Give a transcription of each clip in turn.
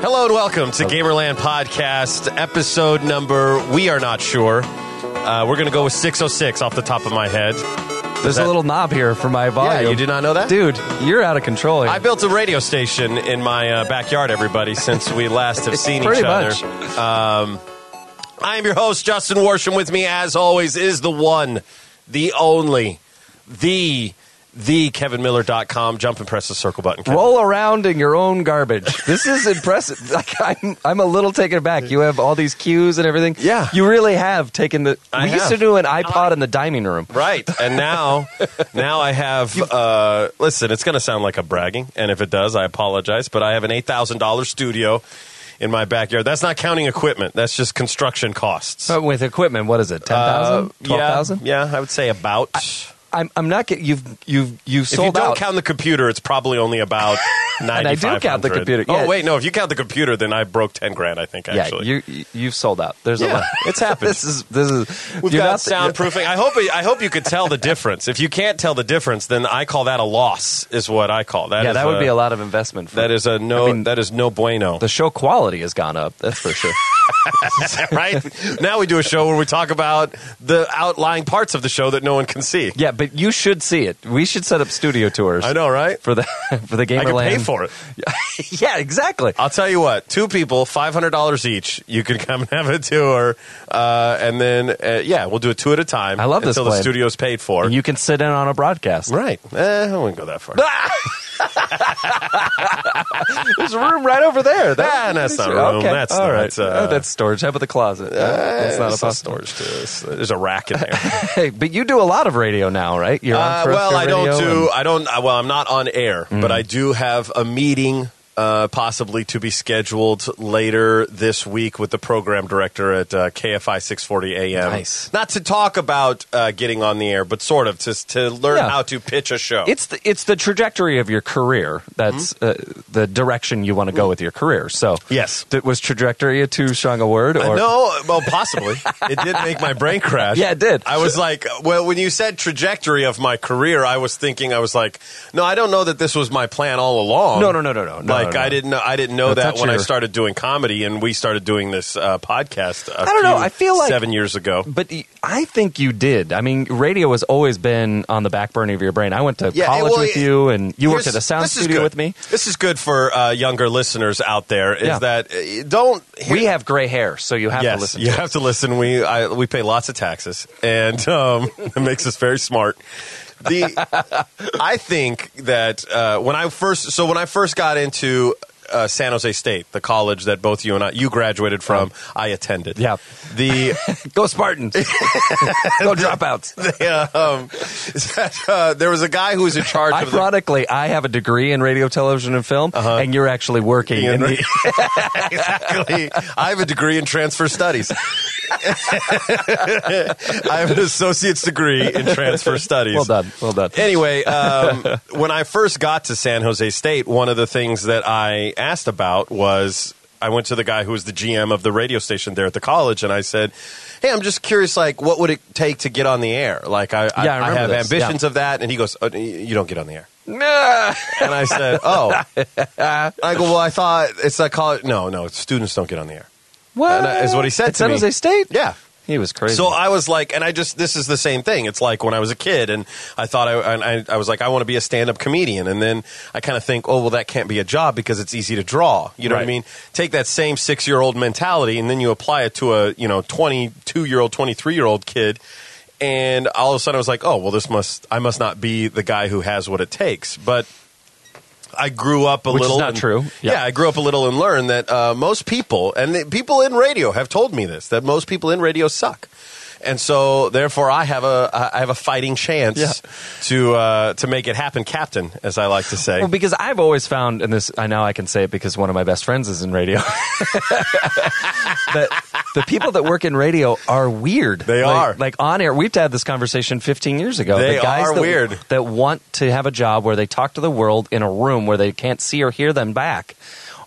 Hello and welcome to Gamerland Podcast, episode number, we are not sure. We're going to go with 606 off the top of my head. There's a little knob here for my volume. Yeah, you did not know that? Dude, you're out of control here. I built a radio station in my backyard, everybody, since we last have seen each other. Pretty much. I am your host, Justin Worsham. With me, as always, is the one, the only, the KevinMiller.com. Jump and press the circle button, Kevin. Roll around in your own garbage. This is impressive. Like, I'm a little taken aback. You have all these cues and everything. Yeah. You really have taken the... I We used have. to do an iPod in the dining room. Right, and now I have, listen, it's going to sound like I'm bragging, and if it does, I apologize, but I have an $8,000 studio in my backyard. That's not counting equipment. That's just construction costs. But with equipment, what is it, 10,000? 12,000? Yeah, I would say about... I'm not getting... You've sold out. If you don't count the computer, it's probably only about 9,500. And I do count the computer. Yeah. Oh, wait, no, if you count the computer, then I broke 10 grand, I think, actually. Yeah, you've sold out. There's a lot. It's happened. This is We've got soundproofing. I hope you could tell the difference. If you can't tell the difference, then I call that a loss, is what I call that. Yeah, that would be a lot of investment. That is that is no bueno. The show quality has gone up, that's for sure. Right? Now we do a show where we talk about the outlying parts of the show that no one can see. Yeah, but you should see it. We should set up studio tours. I know, right? For the Gamerland. I can pay for it. Yeah, exactly. I'll tell you what, 2 people, $500 each. You can come and have a tour, and then we'll do it 2 at a time. I love this until the plan. studio's paid for. And you can sit in on a broadcast. Right? I wouldn't go that far. There's a room right over there. That's not a room. Okay. That's all not, right. That's storage. How about the closet? That's not a it's not storage to this. There's a rack in there. Hey, but you do a lot of radio now, right? You're on I'm not on air, but I do have a meeting possibly to be scheduled later this week with the program director at KFI 640 AM. Nice. Not to talk about getting on the air, but sort of to learn Yeah. how to pitch a show. It's the trajectory of your career. That's the direction you want to go with your career. So Yes. Was trajectory a too strong a word? Or? No, well, possibly. It did make my brain crash. Yeah, it did. I was like, well, when you said trajectory of my career, I was like, no, I don't know that this was my plan all along. No. Like, I didn't know No, that that's when I your- started doing comedy and we started doing this podcast I don't know. I feel like 7 years ago. But I think you did. I mean, radio has always been on the back burner of your brain. I went to college with you, and you worked at a sound studio with me. This is good for younger listeners out there, is that don't... We have gray hair, so you have to listen to you us. have to listen. We pay lots of taxes, and it makes us very smart. I think that when I first got into San Jose State, the college that both you and you graduated from, I attended. Yeah. Go Spartans. Go dropouts. There was a guy who was in charge of Ironically, I have a degree in radio, television, and film, and you're actually working in the... Exactly. I have a degree in transfer studies. I have an associate's degree in transfer studies. Well done. Anyway, when I first got to San Jose State, one of the things that I asked about was I went to the guy who was the GM of the radio station there at the college, and I said, hey, I'm just curious, like, what would it take to get on the air? Like, I have ambitions of that. And he goes, oh, you don't get on the air. And I said, oh. I go, well, I thought it's like college. No, students don't get on the air. What? Is what he said at to San me. Jose State? Yeah. He was crazy. So I was like, and this is the same thing. It's like when I was a kid and I thought I was like, I want to be a stand-up comedian. And then I kind of think, oh, well, that can't be a job because it's easy to draw. You know what I mean? Take that same 6-year-old mentality and then you apply it to a, 22-year-old, 23-year-old kid. And all of a sudden I was like, oh, well, I must not be the guy who has what it takes. But I grew up a little. Which is not true. Yeah, I grew up a little and learned that most people, and people in radio have told me this, that most people in radio suck. And so, therefore, I have a fighting chance to make it happen, Captain, as I like to say. Well, because I've always found, and this I know I can say it because one of my best friends is in radio, that the people that work in radio are weird. They are. Like on air. We've had this conversation 15 years ago. They the guys are weird. That want to have a job where they talk to the world in a room where they can't see or hear them back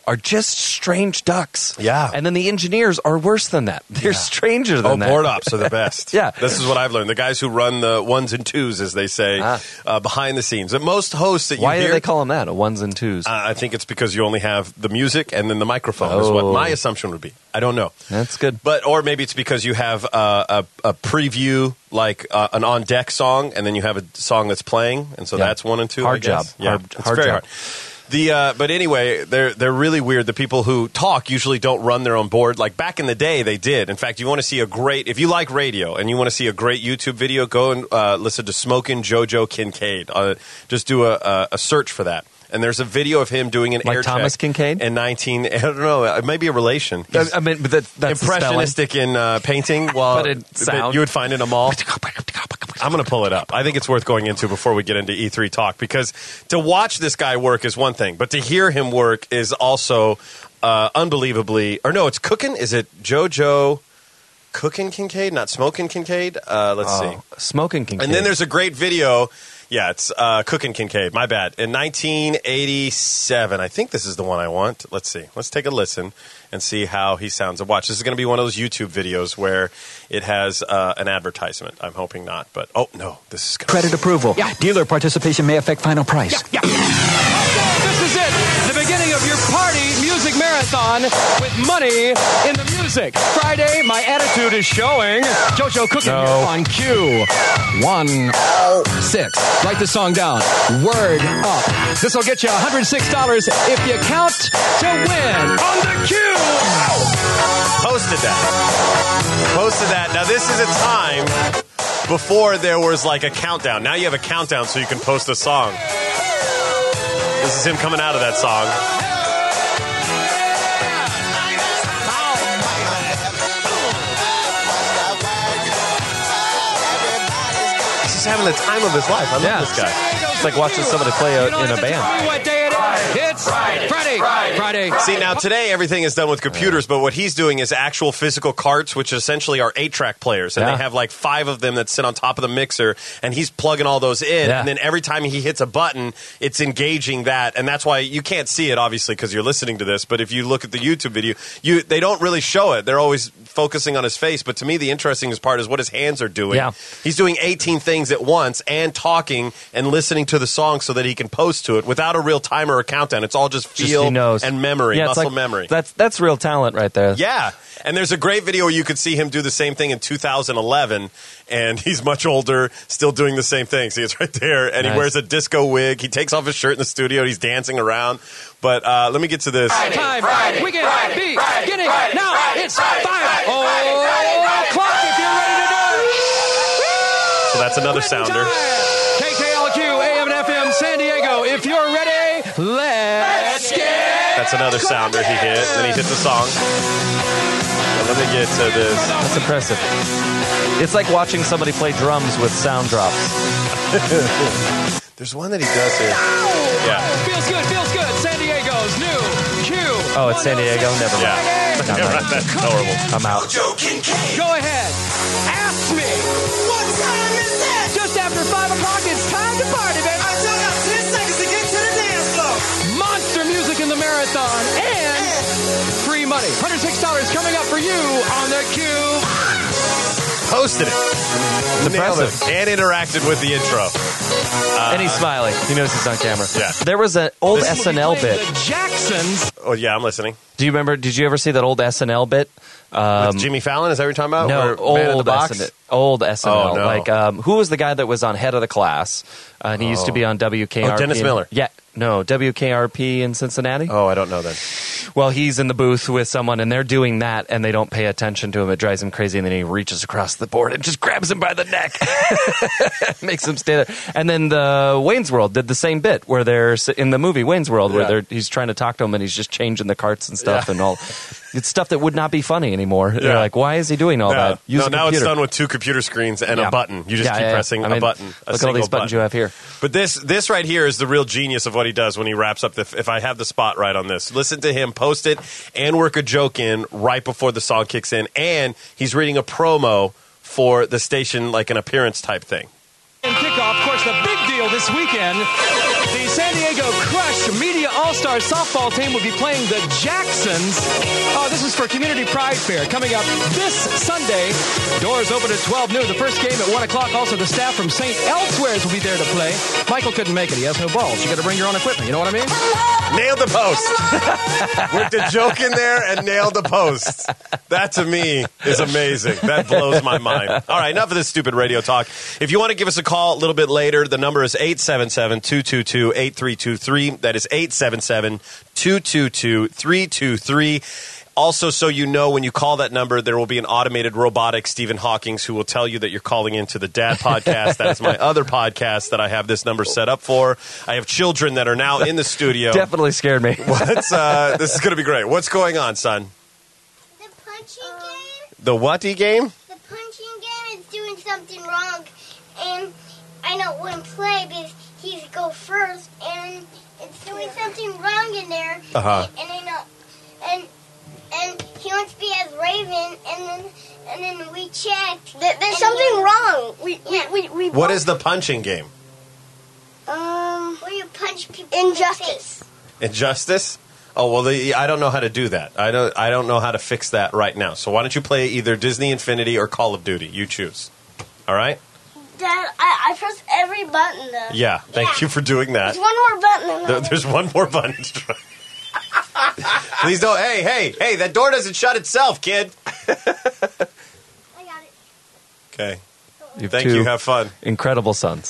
are just strange ducks. Yeah. And then the engineers are worse than that. They're stranger than that. Board ops are the best. Yeah. This is what I've learned. The guys who run the ones and twos, as they say, behind the scenes. And most hosts that you Why hear... do they call them that, a ones and twos? I think it's because you only have the music and then the microphone is what my assumption would be. I don't know. That's good. Or maybe it's because you have a preview, like an on-deck song, and then you have a song that's playing, and so that's 1 and 2, Hard I guess. job. Yeah, It's very job. hard. But anyway, they're really weird. The people who talk usually don't run their own board. Like back in the day, they did. In fact, you want to see if you like radio and you want to see a great YouTube video, go and listen to Smokin' JoJo Kincaid. Just do a search for that. And there's a video of him doing an air check. Thomas Kincaid? In I don't know, maybe a relation. I mean, but that's impressionistic in painting. Well, But in sound. you would find in a mall. I'm going to pull it up. I think it's worth going into before we get into E3 talk, because to watch this guy work is one thing, but to hear him work is also unbelievably. Or no, it's cooking. Is it JoJo Cooking Kincaid, not Smoking Kincaid? Let's see. Smoking Kincaid. And then there's a great video. Yeah, it's Cooking Kincaid. My bad. In 1987, I think this is the one I want. Let's see. Let's take a listen and see how he sounds. And watch. This is going to be one of those YouTube videos where it has an advertisement. I'm hoping not, but no, this is Credit approval. Yeah. Dealer participation may affect final price. Yeah. This is it. The beginning of your party music marathon with money in the music. Friday, my attitude is showing. JoJo Cooking here on cue. 106. Write the song down. Word up. This will get you $106 if you count to win on the cue. Posted that. Now, this is a time before there was like a countdown. Now you have a countdown so you can post a song. This is him coming out of that song. He's just having the time of his life. I love this guy. It's like watching somebody play in a band. What day it is? It's Friday. See, now today everything is done with computers, but what he's doing is actual physical carts, which essentially are 8-track players. And they have like 5 of them that sit on top of the mixer, and he's plugging all those in. Yeah. And then every time he hits a button, it's engaging that. And that's why you can't see it, obviously, because you're listening to this. But if you look at the YouTube video, they don't really show it. They're always focusing on his face. But to me, the interesting part is what his hands are doing. Yeah. He's doing 18 things at once and talking and listening to the song so that he can post to it without a real timer or countdown. It's all just feel he knows. and memory, Yeah, muscle memory. That's real talent right there. Yeah. And there's a great video where you could see him do the same thing in 2011, and he's much older, still doing the same thing. See, it's right there. And Nice. he wears a disco wig. He takes off his shirt in the studio. And he's dancing around. But let me get to this. Time. Weekend. Beginning. Now it's 5 o'clock if you're ready to do it. So that's another sounder. KKLQ, AM and FM, San Diego. If you're ready, let's get. That's another sounder he hit. Then he hit the song. Now let me get to this. That's impressive. It's like watching somebody play drums with sound drops. There's one that he does here. Yeah. Feels good. San Diego's new Q. Oh, it's San Diego? Never mind. Yeah. Yeah, right. That's horrible. I'm out. Go ahead. Ask me. What time is it? Just after 5 o'clock, it's time to party, baby. I still got 10 seconds to get to the dance floor. Monster music in the marathon and free money. $106 coming up for you on the Cube. Posted it. Nailed it. impressive. And interacted with the intro. And he's smiling. He knows he's on camera. Yeah. There was an old This is- SNL bit. The Jacksons. Oh, yeah, I'm listening. Do you remember? Did you ever see that old SNL bit? With Jimmy Fallon, is that what you're talking about? No, Or Man in the old Box? SNL. Old SNL. Oh, no. Like, who was the guy that was on Head of the Class? And he used to be on WKRP. Oh, Dennis Miller. Yeah. No, WKRP in Cincinnati. Oh, I don't know then. Well, he's in the booth with someone, and they're doing that, and they don't pay attention to him. It drives him crazy, and then he reaches across the board and just grabs him by the neck. Makes him stay there. And then the Wayne's World did the same bit, where they're in the movie Wayne's World, where he's trying to talk to him, and he's just changing the carts and stuff and all. It's stuff that would not be funny anymore. They're like, why is he doing all that? Use a now it's computer. done with 2 computer screens and a button. You just keep pressing a button. Look at all these buttons you have here. But this right here is the real genius of what he does when he wraps up if I have the spot right on this. Listen to him post it and work a joke in right before the song kicks in. And he's reading a promo for the station, like an appearance type thing. And kick kickoff, of course, the big deal this weekend. The San Diego Crush Media All-Stars softball team will be playing the Jacksons. Oh, this is for Community Pride Fair coming up this Sunday. Doors open at 12 noon. The first game at 1 o'clock. Also, the staff from St. Elsewhere's will be there to play. Michael couldn't make it. He has no balls. You got to bring your own equipment. You know what I mean? Nailed the post. Worked a joke in there and nailed the post. That to me is amazing. That blows my mind. All right, enough of this stupid radio talk. If you want to give us a call a little bit later, the number is 877-222-8323. That is 877-222-323. Also, so you know, when you call that number, there will be an automated robotic Stephen Hawkins who will tell you that you're calling into the Dad Podcast. That is my other podcast that I have this number set up for. I have children that are now in the studio. Definitely scared me. This is going to be great. What's going on, son? The punching game? The what-y game? The punching game is doing something wrong, and I don't want to play because he's go first, and it's doing something wrong in there. Uh-huh. And I know, and he wants to be as Raven, and then we checked. There's something wrong. We What is the punching game? where you punch people in the face. Injustice? Oh, well, I don't know how to do that. I don't know how to fix that right now. So why don't you play either Disney Infinity or Call of Duty? You choose. All right? Dad, I pressed every button though. Yeah, thank you for doing that. There's one more button. There's one more button to try. Please don't. Hey, that door doesn't shut itself, kid. I got it. Okay. You've Thank two you. Have fun. incredible sons.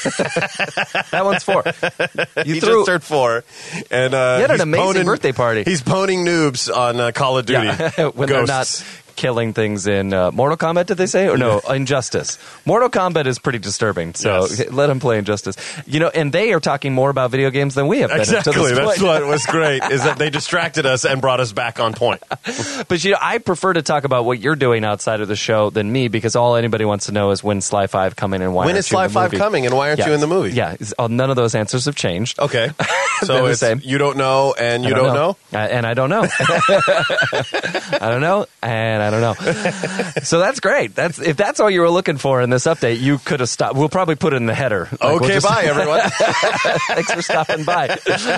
That one's 4. He just turned 4. And, He had an he's amazing birthday party. He's boning noobs on Call of Duty. Yeah, when they're not Ghosts. killing things in Mortal Kombat, did they say? Or no, Injustice. Mortal Kombat is pretty disturbing, so Yes. let him play Injustice. You know, and they are talking more about video games than we have been. Exactly. Up to this That's point. what was great, is that they distracted us and brought us back on point. But you know, I prefer to talk about what you're doing outside of the show than me, because all anybody wants to know is when Sly 5 coming and why When aren't is you in Sly the 5 movie? coming and why aren't you in the movie? Yeah, none of those answers have changed. Okay. They're So the it's, same. you don't know and you I don't know? And I don't know. I don't know, and I don't know. So that's great. If that's all you were looking for in this update, you could have stopped. We'll probably put it in the header. Okay, bye, everyone. Thanks for stopping by.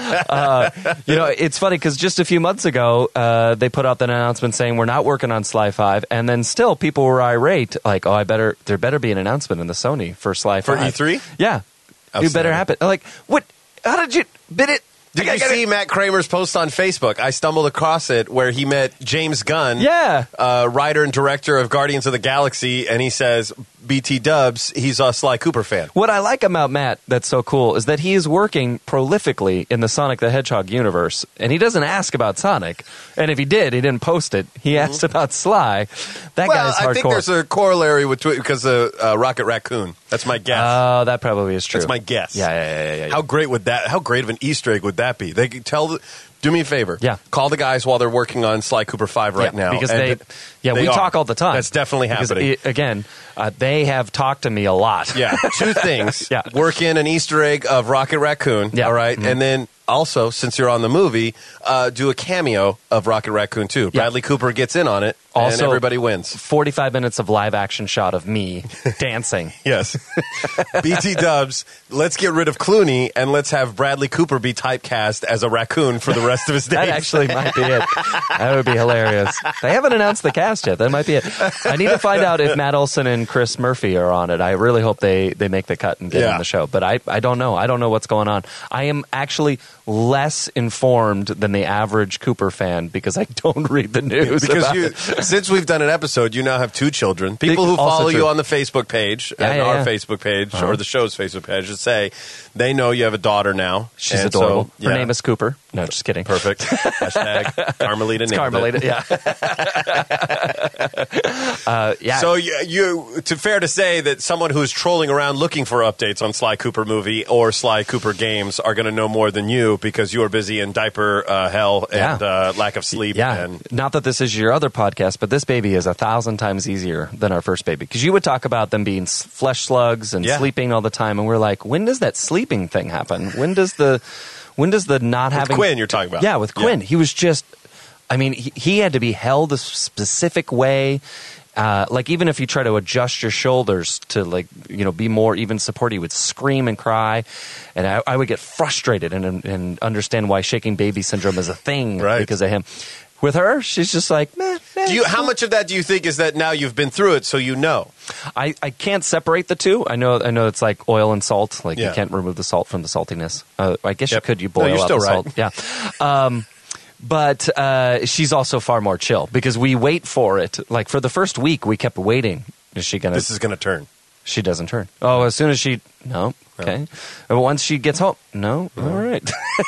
You know, it's funny because just a few months ago, they put out an announcement saying we're not working on Sly 5, and then still people were irate, like, there better be an announcement in the Sony for Sly 5. For E3? Yeah. It better happen. Like, what? How did you bid it? Did you see Matt Kramer's post on Facebook? I stumbled across it where he met James Gunn, Yeah. writer and director of Guardians of the Galaxy, and he says, BT Dubs, he's a Sly Cooper fan. What I like about Matt that's so cool is that he is working prolifically in the Sonic the Hedgehog universe, and he doesn't ask about Sonic. And if he did, he didn't post it. He asked about Sly. That guy's hardcore. I think there's a corollary with because of Rocket Raccoon. That's my guess. Oh, that probably is true. That's my guess. Yeah. How great of an Easter egg would that be? They could do me a favor. Yeah. Call the guys while they're working on Sly Cooper 5 right now. Because And we are. talk all the time. That's definitely happening. Again, they have talked to me a lot. Yeah, 2 things. Yeah. Work in an Easter egg of Rocket Raccoon. Yeah. All right. Mm-hmm. And then also, since you're on the movie, do a cameo of Rocket Raccoon too. Yeah. Bradley Cooper gets in on it, and Also- everybody wins. 45 minutes of live action shot of me dancing. Yes. BT Dubs, let's get rid of Clooney and let's have Bradley Cooper be typecast as a raccoon for the rest of his days. That actually might be it. That would be hilarious. They haven't announced the cast yet. That might be it. I need to find out if Matt Olson and Chris Murphy are on it. I really hope they make the cut and get on the show. But I don't know. I don't know what's going on. I am actually less informed than the average Cooper fan because I don't read the news. Because about it. since we've done an episode, you now have 2 children. People who Also follow true. you on the Facebook page, Yeah, and yeah, our yeah. Facebook page, or the show's Facebook page, should say, they know you have a daughter now. She's and adorable. So, Her name is Cooper. No, just kidding. Perfect. Hashtag Carmelita. It's Carmelita. Yeah. Yeah. So fair to say that someone who is trolling around looking for updates on Sly Cooper movie or Sly Cooper games are going to know more than you because you are busy in diaper hell and lack of sleep. Yeah, And not that this is your other podcast, but this baby is 1,000 times easier than our first baby. Because you would talk about them being flesh slugs and sleeping all the time, and we're like, when does that sleeping thing happen? When does the not having Quinn you're talking about? Yeah, with Quinn, he was just. I mean, he had to be held a specific way. Like even if you try to adjust your shoulders to be more even support, he would scream and cry, and I would get frustrated and understand why shaking baby syndrome is a thing because of him. With her, she's just like, meh. How much of that do you think is that now you've been through it, so you know? I can't separate the two. I know it's like oil and salt. Like you can't remove the salt from the saltiness. I guess you could. You boil out the salt. Yeah. But she's also far more chill because we wait for it. Like for the first week, we kept waiting. Is she gonna? This is gonna turn. She doesn't turn. Oh, as soon as she... No. Okay. But once she gets home... No. All right.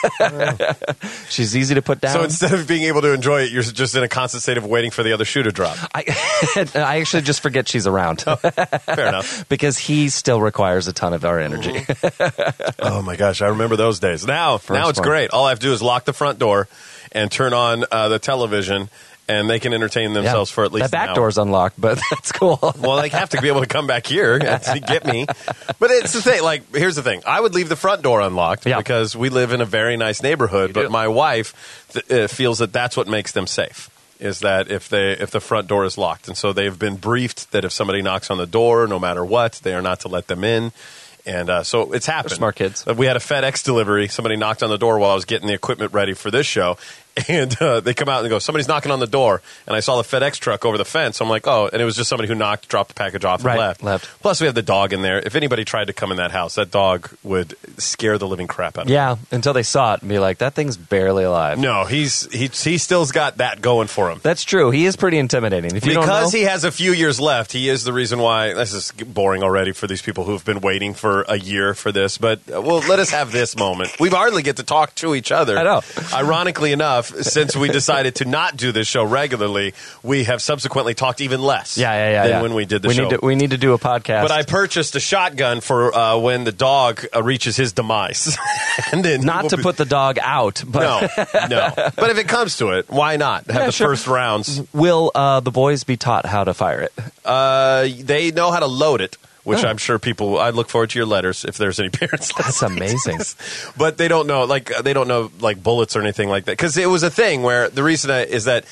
She's easy to put down. So instead of being able to enjoy it, you're just in a constant state of waiting for the other shoe to drop. I actually just forget she's around. Fair enough. Because he still requires a ton of our energy. Oh, my gosh. I remember those days. Now it's great. All I have to do is lock the front door and turn on the television, and they can entertain themselves for at least that an back hour. door's unlocked, but that's cool. Well, they have to be able to come back here to get me. But it's the thing. Like, here's the thing. I would leave the front door unlocked because we live in a very nice neighborhood. But my wife feels that that's what makes them safe. Is that if the front door is locked, and so they've been briefed that if somebody knocks on the door, no matter what, they are not to let them in. And so it's happened. They're smart kids. We had a FedEx delivery. Somebody knocked on the door while I was getting the equipment ready for this show. And they come out and go, somebody's knocking on the door. And I saw the FedEx truck over the fence. I'm like, oh. And it was just somebody who knocked, dropped the package off, and left. Plus, we have the dog in there. If anybody tried to come in that house, that dog would scare the living crap out of me. Yeah, until they saw it and be like, that thing's barely alive. No, he still's got that going for him. That's true. He is pretty intimidating. If you don't know, he has a few years left, he is the reason why. This is boring already for these people who've been waiting for a year for this. But, well, let us have this moment. We hardly get to talk to each other. I know. Ironically enough, since we decided to not do this show regularly, we have subsequently talked even less than when we did the show. We need to do a podcast. But I purchased a shotgun for when the dog reaches his demise. And then not to put the dog out. But No. But if it comes to it, why not have the first rounds? Will the boys be taught how to fire it? They know how to load it. Which I'm sure people. I look forward to your letters if there's any parents. That's amazing. But they don't know, like bullets or anything like that. Because it was a thing where the reason is that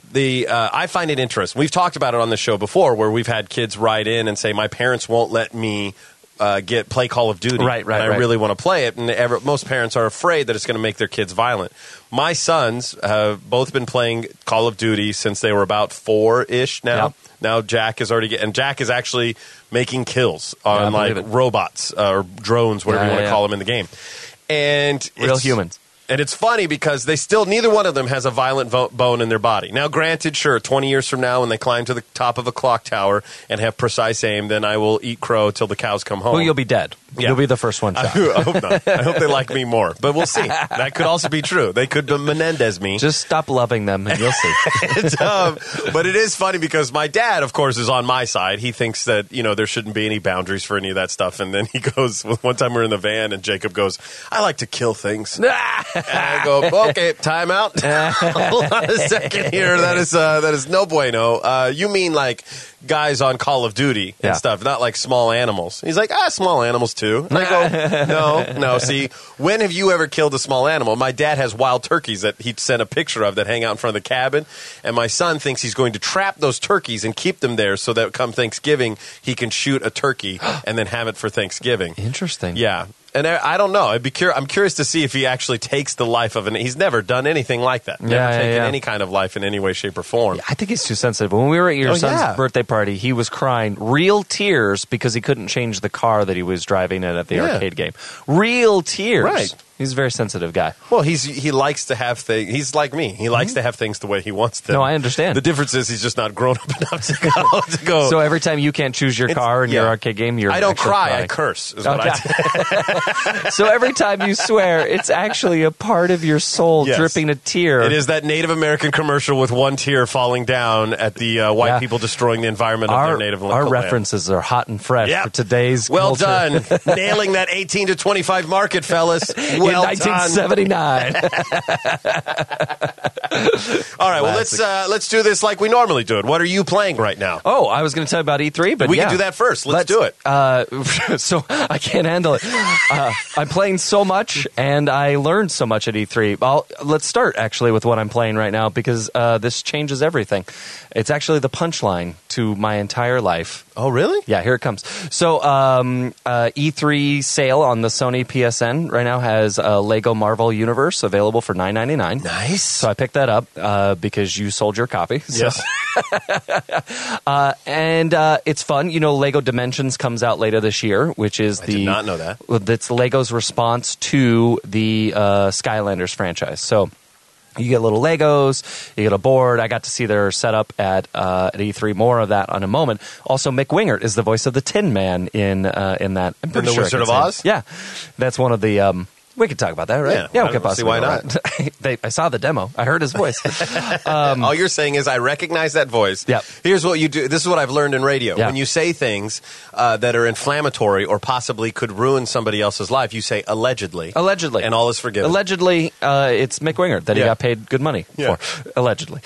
I find it interesting. We've talked about it on the show before, where we've had kids write in and say, "My parents won't let me play Call of Duty. Right. I really want to play it." And most parents are afraid that it's going to make their kids violent. My sons have both been playing Call of Duty since they were about 4-ish now. Yep. Now Jack is Jack is actually making kills on robots or drones, whatever you want to call them in the game. And real humans. And it's funny because neither one of them has a violent bone in their body. Now, granted, sure, 20 years from now when they climb to the top of a clock tower and have precise aim, then I will eat crow till the cows come home. Well, you'll be dead. Yeah. You'll be the first one shot. I hope not. I hope they like me more. But we'll see. That could also be true. They could Menendez me. Just stop loving them and you'll see. But it is funny because my dad, of course, is on my side. He thinks that, there shouldn't be any boundaries for any of that stuff. And then he goes, one time we're in the van and Jacob goes, "I like to kill things." And I go, "Okay, time out." Hold on a second here. That is no bueno. You mean like guys on Call of Duty and stuff, not like small animals. He's like, small animals too. And I go, no. See, when have you ever killed a small animal? My dad has wild turkeys that he sent a picture of that hang out in front of the cabin, and my son thinks he's going to trap those turkeys and keep them there so that come Thanksgiving he can shoot a turkey and then have it for Thanksgiving. Interesting. Yeah. And I don't know. I'm curious to see if he actually takes the life of he's never done anything like that. Never taken any kind of life in any way, shape, or form. Yeah, I think he's too sensitive. When we were at your son's birthday party, he was crying real tears because he couldn't change the car that he was driving in at the arcade game. Real tears. Right. He's a very sensitive guy. Well, he likes to have things. He's like me. He likes to have things the way he wants them. No, I understand. The difference is he's just not grown up enough to go. So every time you can't choose your car in your arcade game, I don't cry. I curse. Is what I do. So every time you swear, it's actually a part of your soul dripping a tear. It is that Native American commercial with one tear falling down at the white people destroying the environment of their native land. Our references are hot and fresh for today's Well culture. done. Nailing that 18 to 25 market, fellas. Well in done. 1979. All right, well, let's do this like we normally do it. What are you playing right now? Oh, I was going to tell you about E3, but We yeah. can do that first. Let's do it. So I can't handle it. I'm playing so much, and I learned so much at E3. Let's start, actually, with what I'm playing right now, because this changes everything. It's actually the punchline to my entire life. Oh, really? Yeah, here it comes. So E3 sale on the Sony PSN right now has Lego Marvel Universe available for $9.99. Nice. So I picked that up because you sold your copy. So. Yes. And it's fun. You know, Lego Dimensions comes out later this year, which is I did not know that. That's Lego's response to the Skylanders franchise. So you get little Legos, you get a board. I got to see their setup at E3. More of that on a moment. Also, Mick Wingert is the voice of the Tin Man in that. I'm pretty The sure I Wizard can of say it. Oz? Yeah, that's one of the. We could talk about that, right? Yeah, we I could don't see possibly. why go right. I saw the demo. I heard his voice. All you're saying is I recognize that voice. Yep. Here's what you do. This is what I've learned in radio. Yeah. When you say things that are inflammatory or possibly could ruin somebody else's life, you say allegedly. Allegedly. And all is forgiven. Allegedly, it's Mick Wingert that he Yeah. got paid good money Yeah. for. Allegedly.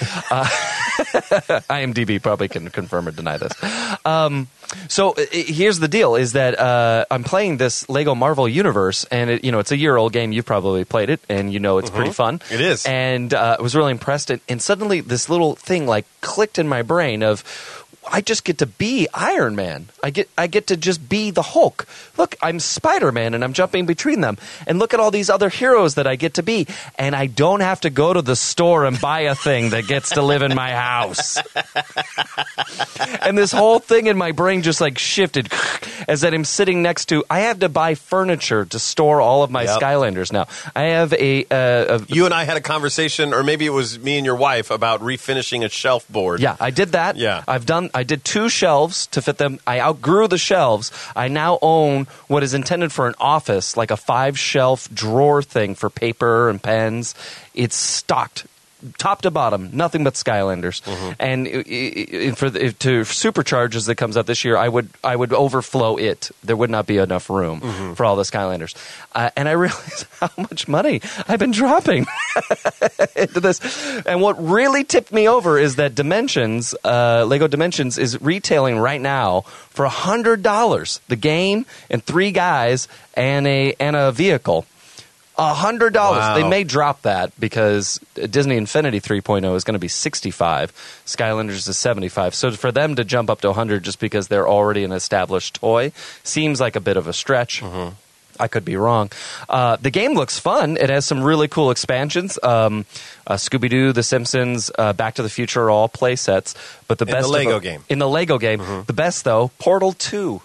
IMDb probably can confirm or deny this. So here's the deal: is that I'm playing this Lego Marvel Universe, and it's a year-old game. You've probably played it, and you know it's pretty fun. It is. And I was really impressed. And suddenly, this little thing like clicked in my brain of, I just get to be Iron Man. I get to just be the Hulk. Look, I'm Spider-Man, and I'm jumping between them. And look at all these other heroes that I get to be. And I don't have to go to the store and buy a thing that gets to live in my house. And this whole thing in my brain just like shifted as that I'm sitting next to, I have to buy furniture to store all of my Yep. Skylanders now. I have a You and I had a conversation, or maybe it was me and your wife, about refinishing a shelf board. Yeah, I did that. Yeah. I did 2 shelves to fit them. I outgrew the shelves. I now own what is intended for an office, like a 5-shelf drawer thing for paper and pens. It's stocked top to bottom, nothing but Skylanders. And to supercharge as it comes out this year, I would overflow it. There would not be enough room for all the Skylanders. And I realized how much money I've been dropping into this. And what really tipped me over is that Dimensions, Lego Dimensions, is retailing right now for $100. The game and 3 guys and a vehicle. $100. Wow. They may drop that because Disney Infinity 3.0 is going to be $65. Skylanders is $75. So for them to jump up to $100 just because they're already an established toy seems like a bit of a stretch. I could be wrong. The game looks fun. It has some really cool expansions. Scooby-Doo, The Simpsons, Back to the Future are all play sets. But the best the Lego game. In the Lego game. The best, though, Portal 2.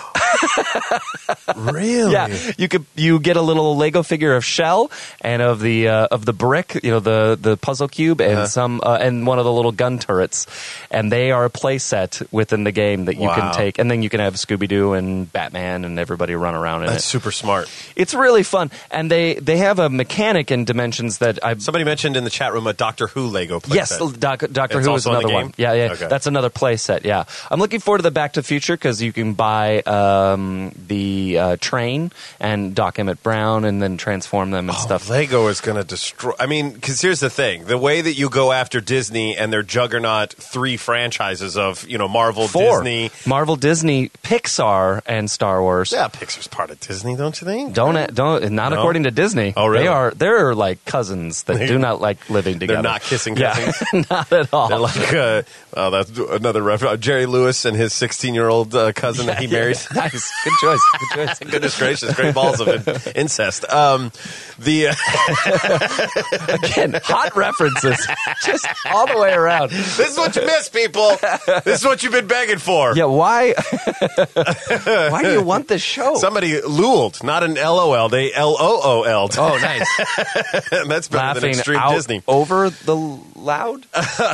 Really? Yeah, you get a little Lego figure of Shell and of the brick, the puzzle cube, and some and one of the little gun turrets, and they are a play set within the game that you Wow. can take, and then you can have Scooby-Doo and Batman and everybody run around in That's it. super smart. It's really fun, and they have a mechanic in Dimensions that Somebody mentioned in the chat room a Doctor Who Lego playset. Yes, Doctor It's Who is also in the another game? one. Yeah, Okay. that's another play set. Yeah, I'm looking forward to the Back to the Future because you can buy the train and Doc Emmett Brown and then transform them and stuff. Lego is going to destroy. I mean, because here's the thing: the way that you go after Disney and their juggernaut 3 franchises of Marvel, 4. Disney. Marvel, Disney, Pixar, and Star Wars. Yeah, Pixar's part of Disney, don't you think? Don't not No? according to Disney. Oh, really? They're like cousins that do not like living together. They're not kissing Yeah, cousins. not at all. They're like, that's another reference. Jerry Lewis and his 16-year-old cousin that he married. Nice, good choice. Good choice. Goodness gracious, great balls of incest. Again, hot references, just all the way around. This is what you miss, people. This is what you've been begging for. Yeah, why? Why do you want this show? Somebody looled, not an LOL. They LOOL'd. Oh, nice. And that's better than Laughing Extreme out Disney. over the loud.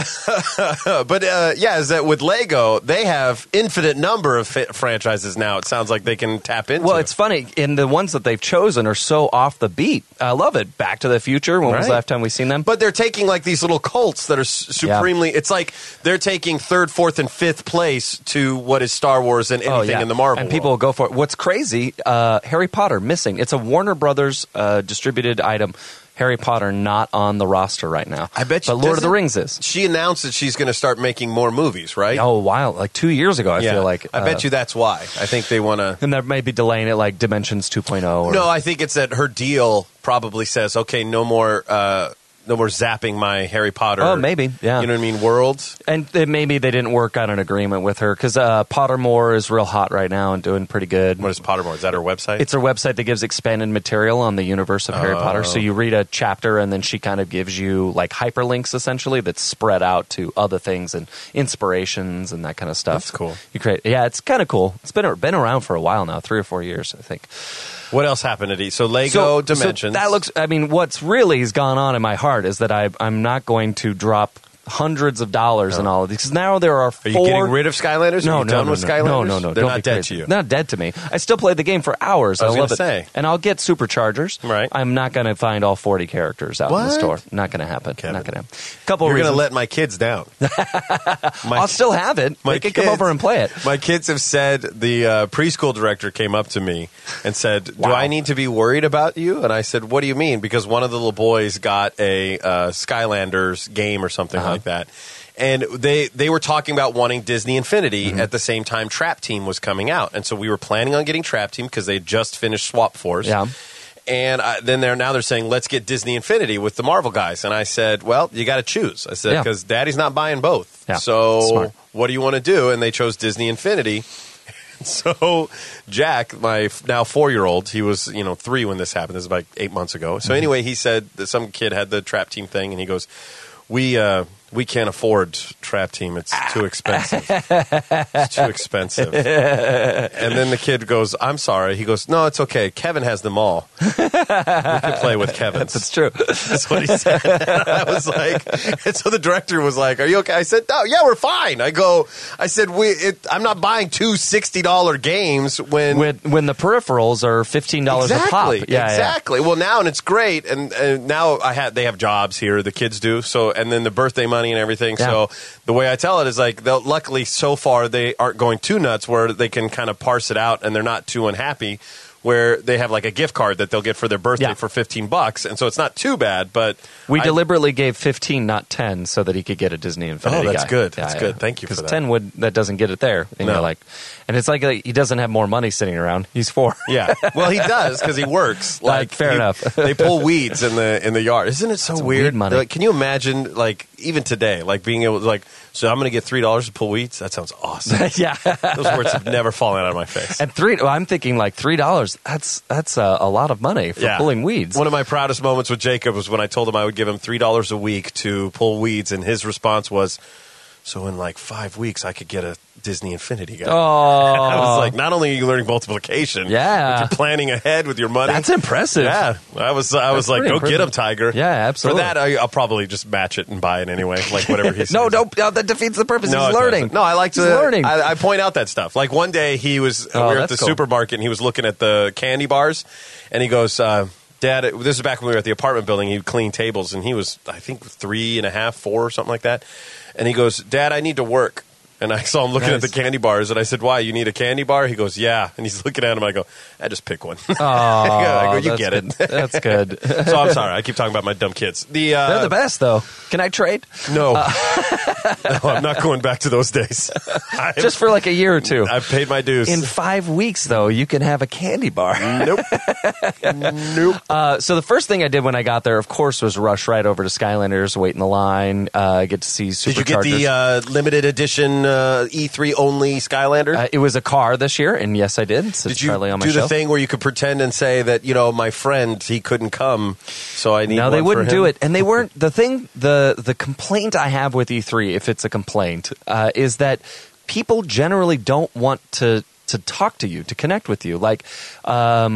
But is that with Lego, they have infinite number of franchises now. It sounds like they can tap into. Well, it's funny. And the ones that they've chosen are so off the beat. I love it. Back to the Future. When was the last time we seen them? But they're taking like these little cults that are supremely. It's like they're taking 3rd, 4th, and 5th place to what is Star Wars and anything in the Marvel. And people will go for it. What's crazy? Harry Potter missing. It's a Warner Brothers distributed item. Harry Potter not on the roster right now. I bet you. But Lord of the Rings is. She announced that she's going to start making more movies, right? Oh, a while. Like 2 years ago, I feel like. I bet you that's why. I think they want to. And that may be delaying it like Dimensions 2.0. Or... No, I think it's that her deal probably says, okay, no more zapping my Harry Potter. Oh, maybe, yeah. You know what I mean? World. And maybe they didn't work out an agreement with her because Pottermore is real hot right now and doing pretty good. What is Pottermore? Is that her website? It's her website that gives expanded material on the universe of Harry Potter. So you read a chapter and then she kind of gives you like hyperlinks essentially that's spread out to other things and inspirations and that kind of stuff. That's cool. It's kind of cool. It's been around for a while now, 3 or 4 years, I think. What else happened at E? So Lego Dimensions. So that looks. I mean, what's really has gone on in my heart is that I'm not going to drop hundreds of dollars in all of these because now there are 4. Are you getting rid of Skylanders? No, Are you done with Skylanders? No. They're Don't not be dead crazy. to you. Not dead to me. I still play the game for hours. I was love gonna it. say. And I'll get superchargers. Right. I'm not going to find all 40 characters out in the What? store. Not going to happen. Kevin. Not going to happen. Couple You're going reasons. to let my kids down. I'll still have it. They can come over and play it. My kids have said, the preschool director came up to me and said, do Wow. I need to be worried about you? And I said, what do you mean? Because one of the little boys got a Skylanders game or something like that. And they were talking about wanting Disney Infinity at the same time Trap Team was coming out. And so we were planning on getting Trap Team because they just finished Swap Force. Yeah. And then they're saying, let's get Disney Infinity with the Marvel guys. And I said, well, you got to choose. I said, because Daddy's not buying both. Yeah. So Smart. what do you want to do? And they chose Disney Infinity. So Jack, my now 4-year-old, he was 3 when this happened. This was about 8 months ago. So anyway, he said that some kid had the Trap Team thing, and he goes, we can't afford Trap Team. It's too expensive. It's too expensive. And then the kid goes, I'm sorry. He goes, no, it's okay. Kevin has them all. We can play with Kevin's. That's true. That's what he said. And I was like, and so the director was like, are you okay? I said, no, yeah, we're fine. I said, I'm not buying 2 $60 games when the peripherals are $15 a pop. Exactly. Well, now, and it's great. And now they have jobs here. The kids do. So, and then the birthday money and everything. Yeah. So the way I tell it is like, luckily so far they aren't going too nuts where they can kind of parse it out and they're not too unhappy, where they have like a gift card that they'll get for their birthday for $15. And so it's not too bad, but we deliberately gave 15, not 10, so that he could get a Disney Infinity. Oh, that's guy. good. That's good. Thank you for that. Because 10 that doesn't get it there. And No. you're like, and it's like he doesn't have more money sitting around. He's 4. Yeah. Well, he does because he works. Fair enough. They pull weeds in the yard. Isn't it so It's weird? weed money. Like, can you imagine, like, even today, like being able to, like, so I'm going to get $3 to pull weeds? That sounds awesome. Yeah. Those words have never fallen out of my face. And I'm thinking like $3. That's a lot of money for pulling weeds. One of my proudest moments with Jacob was when I told him I would give him $3 a week to pull weeds, and his response was, so in like 5 weeks I could get a Disney Infinity guy. Oh, I was like, not only are you learning multiplication, Yeah. but you're planning ahead with your money. that's impressive. Yeah, I was like, pretty go impressive. get him, Tiger. Yeah, absolutely. For that, I'll probably just match it and buy it anyway, like whatever he says. No, that defeats the purpose. No, He's it learning. doesn't. No, I like to. He's learning. I point out that stuff. Like one day he was, we were at the that's cool. supermarket and he was looking at the candy bars, and he goes, Dad, this is back when we were at the apartment building. He'd clean tables, and he was, I think, 3.5, 4, or something like that. And he goes, Dad, I need to work. And I saw him looking at the candy bars, and I said, why, you need a candy bar? He goes, yeah. And he's looking at him, I go, just pick one. I go, you get good. it. That's good. So I'm sorry, I keep talking about my dumb kids. They're the best, though. Can I trade? No. No, I'm not going back to those days. Just for like a year or two. I've paid my dues. In 5 weeks, though, you can have a candy bar. Nope. Nope. So the first thing I did when I got there, of course, was rush right over to Skylanders, wait in the line, get to see Superchargers. Did you get the limited edition E3 only Skylander? It was a car this year, and yes, I did. So Did you Charlie on my do the shelf. thing where you could pretend and say that, my friend, he couldn't come, so I need No, one they for wouldn't him? do it, and they weren't. The complaint I have with E3, if it's a complaint, is that people generally don't want to talk to you, to connect with you. Like,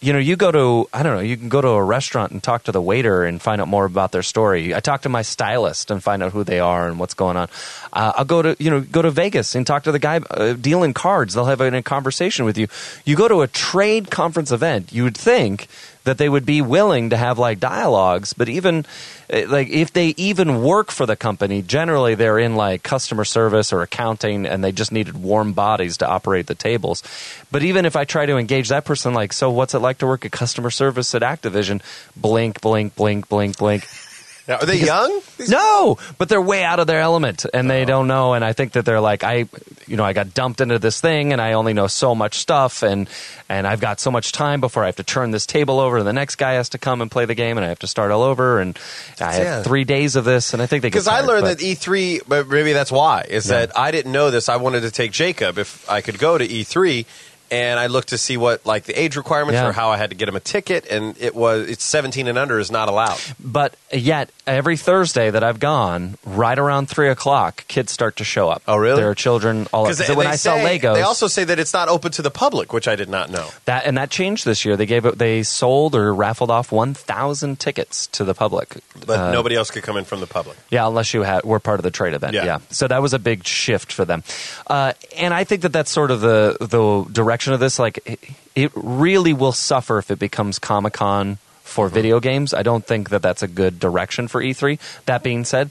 you go to, I don't know, you can go to a restaurant and talk to the waiter and find out more about their story. I talk to my stylist and find out who they are and what's going on. I'll go to Vegas and talk to the guy dealing cards. They'll have a conversation with you. You go to a trade conference event, you would think that they would be willing to have like dialogues, but even like if they even work for the company, generally they're in like customer service or accounting, and they just needed warm bodies to operate the tables. But even if I try to engage that person, like, so what's it like to work at customer service at Activision? Blink, blink, blink, blink, blink. Now, are they young? No, but they're way out of their element, and they don't know. And I think that they're like, I got dumped into this thing, and I only know so much stuff, and I've got so much time before I have to turn this table over, and the next guy has to come and play the game, and I have to start all over, and I have 3 days of this, and I think they get because I tired, learned that E3, but maybe that's why, is that I didn't know this. I wanted to take Jacob if I could go to E3. And I looked to see what like the age requirements or how I had to get him a ticket, and it's 17 and under is not allowed. But yet every Thursday that I've gone, right around 3:00, kids start to show up. Oh, really? There are children all up. So when I sell Legos, they also say that it's not open to the public, which I did not know. That changed this year. They sold or raffled off 1,000 tickets to the public, but nobody else could come in from the public. Yeah, unless you were part of the trade event. Yeah. So that was a big shift for them, and I think that that's sort of the direction of this. Like, it really will suffer if it becomes Comic-Con for video games. I don't think that that's a good direction for E3. That being said,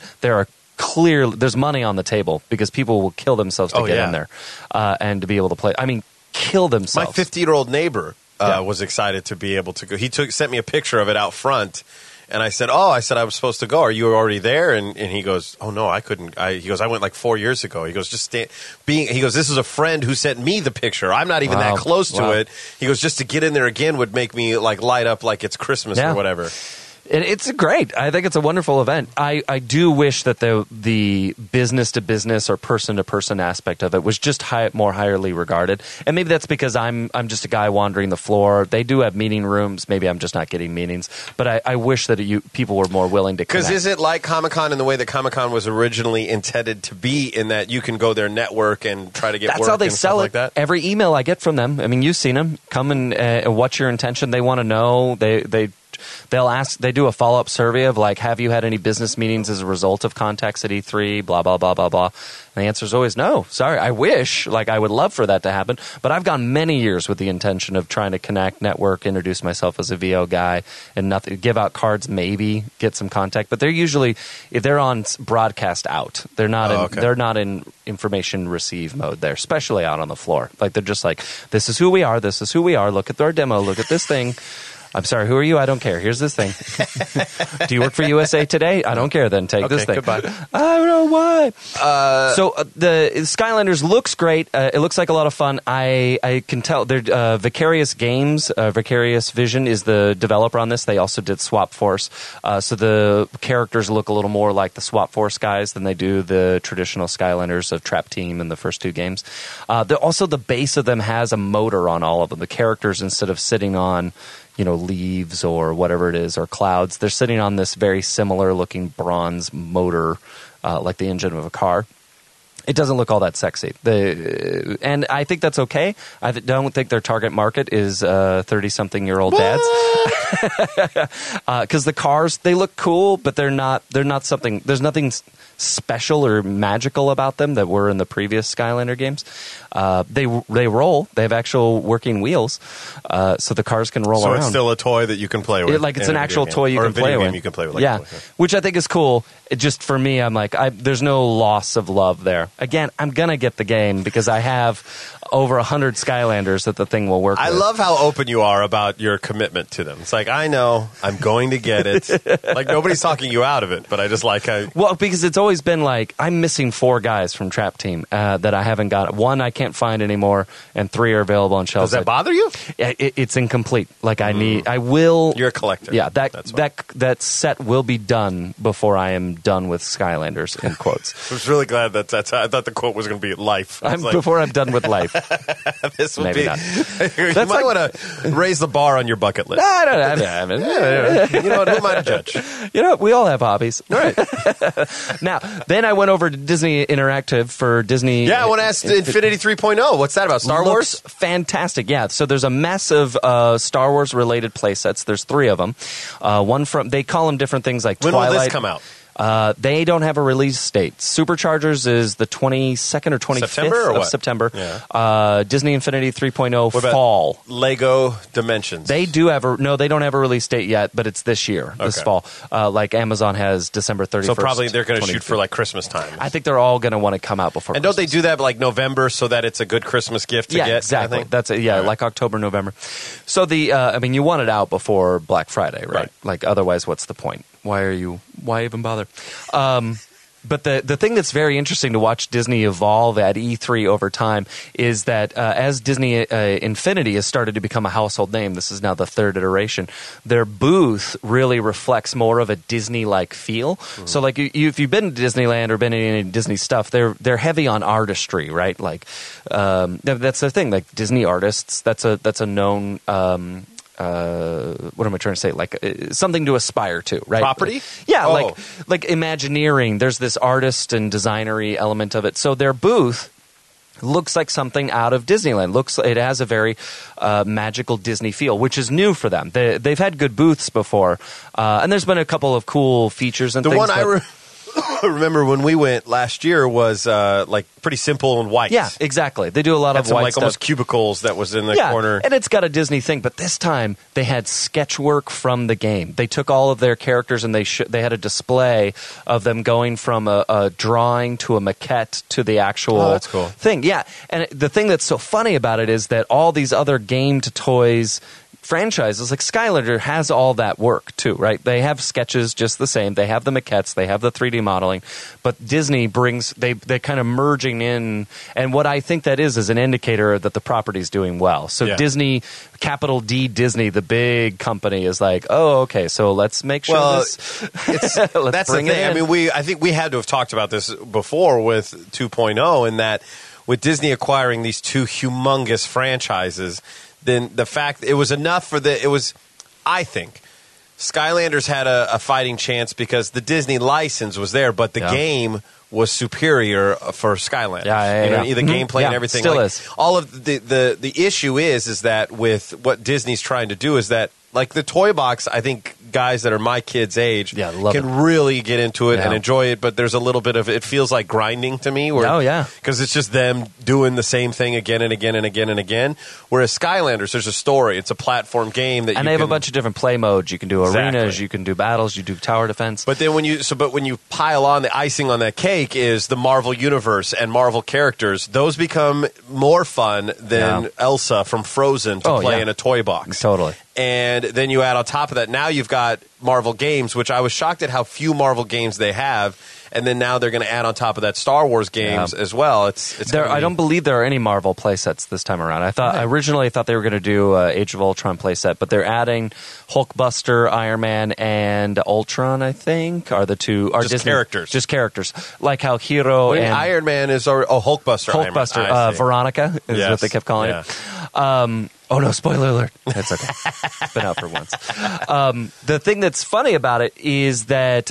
there's money on the table because people will kill themselves to get in there and to be able to play. I mean, kill themselves. My 50-year-old neighbor was excited to be able to go. He sent me a picture of it out front. And I said, I was supposed to go. Are you already there? And he goes, oh, no, I couldn't. He goes, I went like 4 years ago. He goes, he goes, this is a friend who sent me the picture. I'm not even that close to it. He goes, just to get in there again would make me like light up like it's Christmas or whatever. It's great. I think it's a wonderful event. I do wish that the business-to-business or person-to-person aspect of it was just more highly regarded. And maybe that's because I'm just a guy wandering the floor. They do have meeting rooms. Maybe I'm just not getting meetings. But I wish that people were more willing to connect. Because is it like Comic-Con in the way that Comic-Con was originally intended to be, in that you can go there, network, and try to get work? That's how they and sell it. Like that? Every email I get from them, I mean, you've seen them. Come and what's your intention? They want to know. They'll ask. They do a follow-up survey of like, have you had any business meetings as a result of contacts at E3? Blah blah blah blah blah. And the answer is always no. Sorry, I wish. Like, I would love for that to happen, but I've gone many years with the intention of trying to connect, network, introduce myself as a VO guy, and nothing. Give out cards, maybe get some contact. But they're usually, if they're on broadcast out. They're not. They're not in information receive mode. There, especially out on the floor. Like, they're just like, this is who we are. This is who we are. Look at our demo. Look at this thing. I'm sorry, who are you? I don't care. Here's this thing. Do you work for USA Today? I don't care. Then take this thing. Goodbye. I don't know why. The Skylanders looks great. It looks like a lot of fun. I can tell. Vicarious Games, Vicarious Vision is the developer on this. They also did Swap Force. So the characters look a little more like the Swap Force guys than they do the traditional Skylanders of Trap Team in the first two games. Also, the base of them has a motor on all of them. The characters, instead of sitting on leaves or whatever it is, or clouds, they're sitting on this very similar looking bronze motor, like the engine of a car. It doesn't look all that sexy. And I think that's okay. I don't think their target market is 30-something-year-old dads. Because the cars, they look cool, but they're not something. There's nothing special or magical about them that were in the previous Skylander games. They roll. They have actual working wheels, so the cars can roll around. So it's still a toy that you can play with. It's an actual toy you can play with. You can play with. Which I think is cool. It just, for me, I'm like, there's no loss of love there. Again, I'm gonna get the game because I have over 100 Skylanders that the thing will work with. I love how open you are about your commitment to them. It's like, I know, I'm going to get it. Like, nobody's talking you out of it, but I just like how... Well, because it's always been like, I'm missing 4 guys from Trap Team that I haven't got. 1 I can't find anymore, and 3 are available on shelves. Does that bother you? It's incomplete. Like, I will... You're a collector. Yeah, that set will be done before I am done with Skylanders, in quotes. I was really glad that's how I thought the quote was going to be life. I was like, before I'm done with life. this would Maybe be. not. You That's might like- want to raise the bar on your bucket list. I don't know. You know what? Who am I to judge? You know, we all have hobbies. All right. Now, then I went over to Disney Interactive for Disney. Yeah, I want to ask Infinity 3.0. What's that about? Star Wars? Fantastic. Yeah. So there's a massive Star Wars related play sets. There's 3 of them. One from, they call them different things like When Twilight. will this come out? They don't have a release date. Superchargers is the 22nd or 25th September or of what? September. Yeah. Disney Infinity 3.0 What about fall. Lego Dimensions. They do have they don't have a release date yet, but it's this year, this Okay. fall. Like Amazon has December 31st. So probably they're going to shoot 25th. for like Christmas time. I think they're all going to want to come out before And don't they Christmas. do that like November so that it's a good Christmas gift to Yeah, get? exactly. I think? That's it. Yeah, All right. like October, November. So I mean, you want it out before Black Friday, right? Right. Like, otherwise, what's the point? Why even bother? But the thing that's very interesting to watch Disney evolve at E3 over time is that as Disney Infinity has started to become a household name, this is now the 3rd iteration, their booth really reflects more of a Disney-like feel. Mm-hmm. So like if you've been to Disneyland or been in any Disney stuff, they're heavy on artistry, right? Like that's the thing. Like Disney artists, that's a known. What am I trying to say? Like something to aspire to, right? Property? Yeah, Oh. like Imagineering. There's this artist and designery element of it. So their booth looks like something out of Disneyland. It has a very magical Disney feel, which is new for them. They've had good booths before, and there's been a couple of cool features and The things. one I remember when we went last year was like pretty simple and white. yeah, exactly. They do a lot Had of some white like stuff. almost cubicles that was in the corner. And it's got a Disney thing, but this time they had sketch work from the game. They took all of their characters and they had a display of them going from a drawing to a maquette to the actual Oh, that's cool. thing. Yeah, and the thing that's so funny about it is that all these other game to toys franchises like Skylander has all that work too, right? They have sketches just the same. They have the maquettes. They have the 3D modeling. But Disney brings they're kind of merging in, and what I think that is an indicator that the property's doing well. So Yeah. Disney, capital D Disney, the big company, is like, oh, okay, so let's make sure Well, this. It's, Let's that's the bring it thing. I in. mean, I think we had to have talked about this before with 2.0, in that with Disney acquiring these 2 humongous franchises, then the fact it was enough for I think Skylanders had a fighting chance because the Disney license was there, but the Yeah. game was superior for Skylanders. Yeah, you know, yeah. the Mhm. gameplay Yeah, and everything. still like, is. all of the issue is that with what Disney's trying to do is that, like, the toy box, I think guys that are my kids' age Yeah, love can really get into it Yeah. and enjoy it, but there's a little bit of it feels like grinding to me. Oh, yeah. Because it's just them doing the same thing again and again and again and again. Whereas Skylanders, there's a story. It's a platform game that and you they have can, a bunch of different play modes. You can do Exactly. arenas, you can do battles, you do tower defense. But then when you pile on the icing on that cake is the Marvel universe and Marvel characters. Those become more fun than Yeah. Elsa from Frozen to Oh, play yeah. in a toy box. Totally. And then you add on top of that, now you've got Marvel games, which I was shocked at how few Marvel games they have. And then now they're going to add on top of that Star Wars games as well. It's There, gonna be- I don't believe there are any Marvel playsets this time around. I originally thought they were going to do Age of Ultron playset, but they're adding Hulkbuster, Iron Man, and Ultron. I think are the 2 are Just Disney, characters. just characters, like how Hero Wait, and Iron Man is already, Hulkbuster. Iron Man. Hulkbuster, I see. Veronica is Yes. what they kept calling Yeah. it. Oh no! Spoiler alert. That's okay. It's been out for once. The thing that's funny about it is that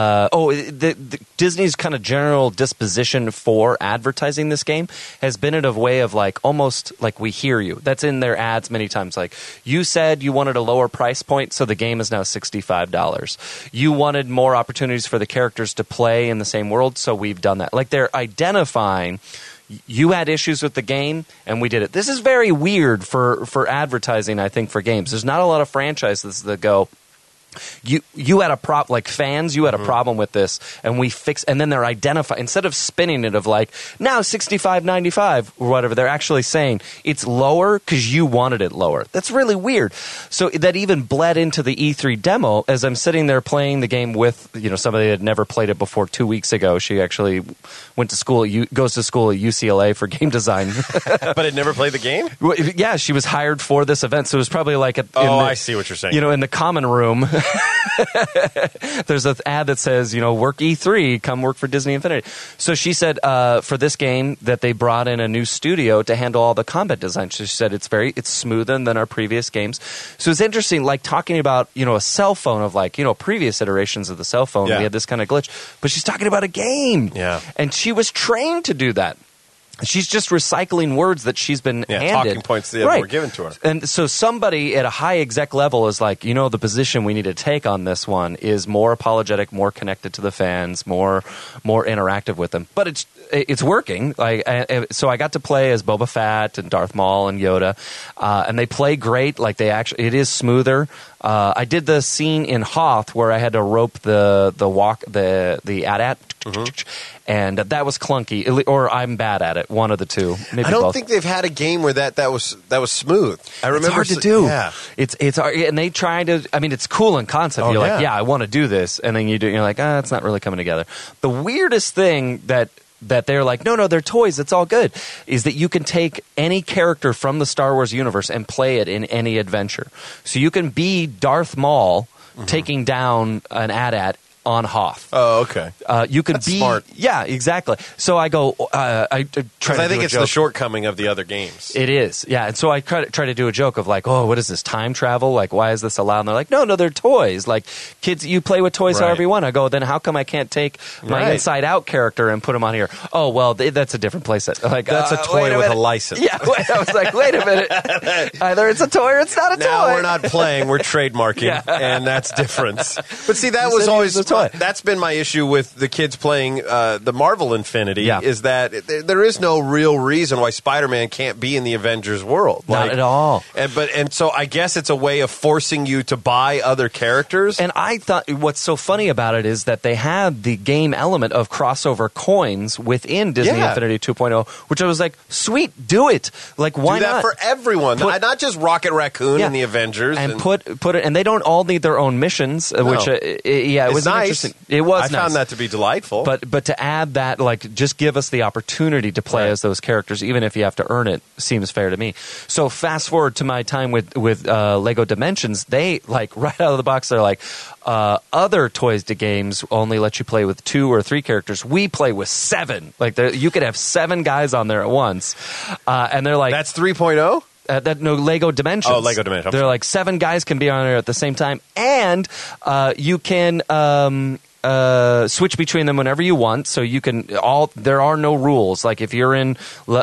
the Disney's kind of general disposition for advertising this game has been in a way of like almost like we hear you. That's in their ads many times. Like you said, you wanted a lower price point, so the game is now $65. You wanted more opportunities for the characters to play in the same world, so we've done that. Like they're identifying. You had issues with the game, and we did it. This is very weird for advertising, I think, for games. There's not a lot of franchises that go, you had a problem, like fans, you had a problem with this, and we fix, and then they're identifying, instead of spinning it of like, now $65.95 or whatever, they're actually saying it's lower because you wanted it lower. That's really weird. So that even bled into the E3 demo as I'm sitting there playing the game with, somebody that had never played it before 2 weeks ago. She actually went to school, goes to school at UCLA for game design. But had never played the game? Yeah, she was hired for this event, so it was probably like I see what you're saying. In the common room. There's an ad that says, work E3, come work for Disney Infinity. So she said for this game that they brought in a new studio to handle all the combat design. She said it's smoother than our previous games. So it's interesting, like talking about, a cell phone of previous iterations of the cell phone. Yeah. We had this kind of glitch. But she's talking about a game. Yeah. And she was trained to do that. She's just recycling words that she's been handed. Talking points that were given to her. And so somebody at a high exec level is like, the position we need to take on this one is more apologetic, more connected to the fans, more interactive with them. But it's working. So I got to play as Boba Fett and Darth Maul and Yoda, and they play great. Like it is smoother. I did the scene in Hoth where I had to rope the AT-AT. And that was clunky, or I'm bad at it. One of the two. Maybe I don't both. think they've had a game where that was smooth. I remember it's hard to do. Yeah, it's hard, and they try to. I mean, it's cool in concept. You're like, I want to do this, and then you do. You're like, it's not really coming together. The weirdest thing that they're like, no, they're toys. It's all good. Is that you can take any character from the Star Wars universe and play it in any adventure. So you can be Darth Maul taking down an AT-AT on Hoth. Oh, okay. You could That's be smart. Yeah, exactly. So I go. I try. I think it's the shortcoming of the other games. It is, yeah. And so I try to do a joke of like, what is this, time travel? Like, why is this allowed? And they're like, no, they're toys. Like, kids, you play with toys however you want. I go, then how come I can't take my Inside Out character and put him on here? Oh, well, that's a different playset. Like, that's a toy with a license. Yeah, I was like, wait a minute. Either it's a toy or it's not a toy. Now we're not playing, we're trademarking, and that's different. But see, that was always a toy. That's been my issue with the kids playing the Marvel Infinity, is that there is no real reason why Spider-Man can't be in the Avengers world. Not at all. And so I guess it's a way of forcing you to buy other characters. And I thought what's so funny about it is that they had the game element of crossover coins within Disney Infinity 2.0, which I was like, sweet, do it. Like, why do that not? for everyone, not just Rocket Raccoon and the Avengers. And put it, and they don't all need their own missions, which it was nice. Interesting. It was I nice. found that to be delightful. But to add that, like, just give us the opportunity to play as those characters, even if you have to earn it, seems fair to me. So fast forward to my time with Lego Dimensions, they, like, right out of the box, they're like, other Toys to Games only let you play with 2 or 3 characters. We play with 7. Like, you could have 7 guys on there at once. And they're like... That's 3.0? Lego Dimensions. Oh, Lego Dimensions. They're like 7 guys can be on there at the same time, and you can switch between them whenever you want. So you can there are no rules. Like if you're in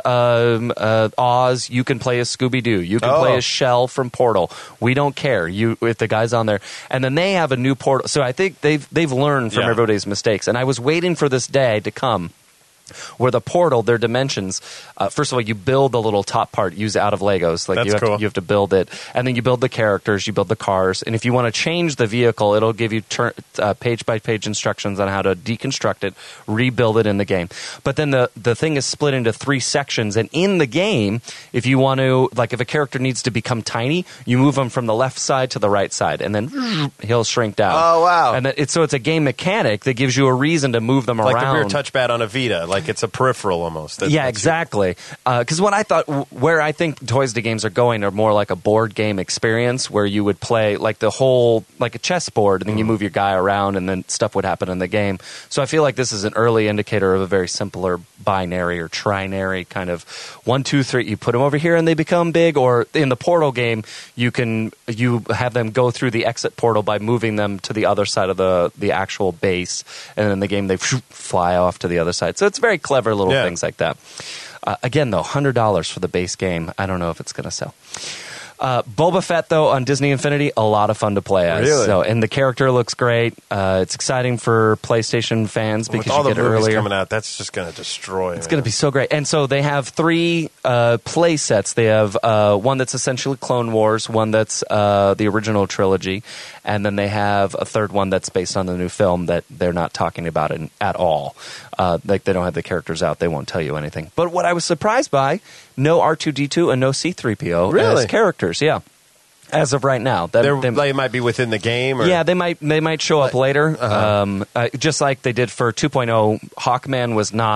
Oz, you can play as Scooby-Doo. You can play as Shell from Portal. We don't care. If the guy's on there, and then they have a new Portal. So I think they've learned from everybody's mistakes. And I was waiting for this day to come, where the portal, their dimensions, first of all, you build the little top part, use out of Legos. Like you have to build it, and then you build the characters, you build the cars, and if you want to change the vehicle, it'll give you page-by-page instructions on how to deconstruct it, rebuild it in the game. But then the thing is split into 3 sections, and in the game, if you want to, like if a character needs to become tiny, you move him from the left side to the right side, and then he'll shrink down. Oh, wow. And so it's a game mechanic that gives you a reason to move them around. Like the rear touchpad on a Vita, like it's a peripheral almost. That's exactly. Because what I thought, where I think Toys to Games are going are more like a board game experience where you would play like the whole, like a chessboard, and then you move your guy around and then stuff would happen in the game. So I feel like this is an early indicator of a very simpler binary or trinary kind of 1, 2, 3. You put them over here and they become big, or in the Portal game, you have them go through the exit portal by moving them to the other side of the actual base, and in the game they fly off to the other side. So it's very clever little things like that. Again, though, $100 for the base game. I don't know if it's going to sell. Boba Fett, though, on Disney Infinity, a lot of fun to play as. Really? So, and the character looks great. It's exciting for PlayStation fans because with all you the get movies earlier. coming out, that's just going to destroy. It's going to be so great. And so they have 3 play sets. They have one that's essentially Clone Wars, one that's the original trilogy, and then they have a third one that's based on the new film that they're not talking about at all. Like they don't have the characters out. They won't tell you anything. But what I was surprised by, no R2-D2 and no C-3PO as characters. Yeah. As of right now. They might be within the game? Or? Yeah, they might show up later. Just like they did for 2.0, Hawkman was not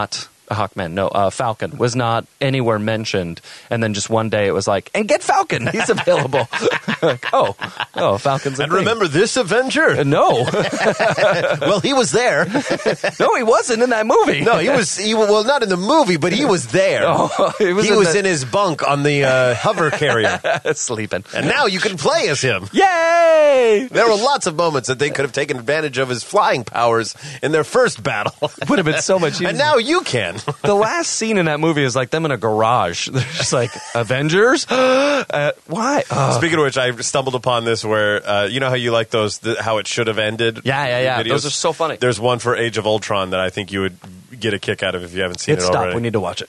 Hawkman, no, Falcon was not anywhere mentioned. And then just one day it was like, and get Falcon, he's available. Like, oh, Falcon's a And thing. remember this Avenger? No, Well, he was there. no, he wasn't in that movie. No, well, not in the movie, but he was there. Oh, he was in his bunk on the hover carrier. sleeping. And now you can play as him. Yay! There were lots of moments that they could have taken advantage of his flying powers in their first battle. Would have been so much easier. And now you can. The last scene in that movie is like them in a garage. They're just like, Avengers? Why? Speaking of which, I stumbled upon this where, you know how you like those, how it should have ended? Yeah. videos? Those are so funny. There's one for Age of Ultron that I think you would get a kick out of if you haven't seen it Stop. already. We need to watch it.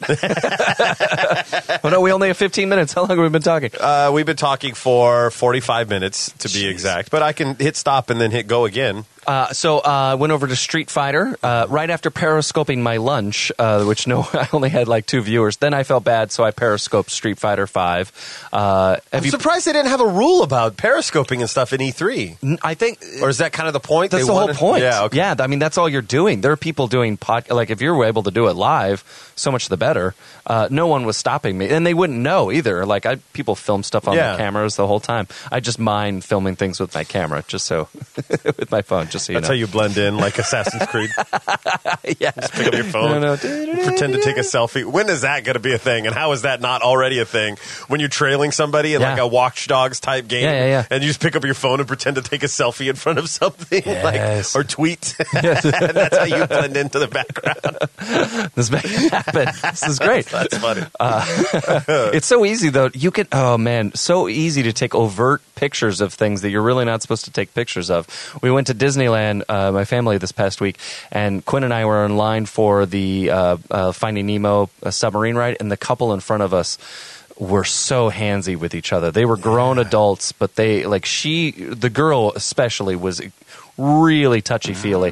Oh, no, we only have 15 minutes. How long have we been talking? We've been talking for 45 minutes, to be exact. But I can hit stop and then hit go again. So I went over to Street Fighter right after periscoping my lunch, which I only had like 2 viewers. Then I felt bad, so I periscoped Street Fighter 5. I'm surprised they didn't have a rule about periscoping and stuff in E3. I think... Or is that kind of the point? That's They the whole wanted- point. Yeah, okay. Yeah, I mean, that's all you're doing. There are people doing like if you're able to do it live, so much the better. No one was stopping me, and they wouldn't know either. Like people film stuff on their cameras the whole time. I just mind filming things with my camera, just so with my phone, just so you That's know. how you blend in, like Assassin's Creed. Yeah, Just pick up your phone, pretend to take a selfie. When is that going to be a thing? And how is that not already a thing? When you're trailing somebody in like a Watch Dogs type game, and you just pick up your phone and pretend to take a selfie in front of something, Yes. or tweet. And that's how you blend into the background. This may happen. This is great. That's funny. It's so easy though. You can so easy to take overt pictures of things that you're really not supposed to take pictures of. We went to Disneyland, my family, this past week, and Quinn and I were in line for the Finding Nemo submarine ride, and the couple in front of us were so handsy with each other. They were grown adults, but the girl especially was really touchy-feely.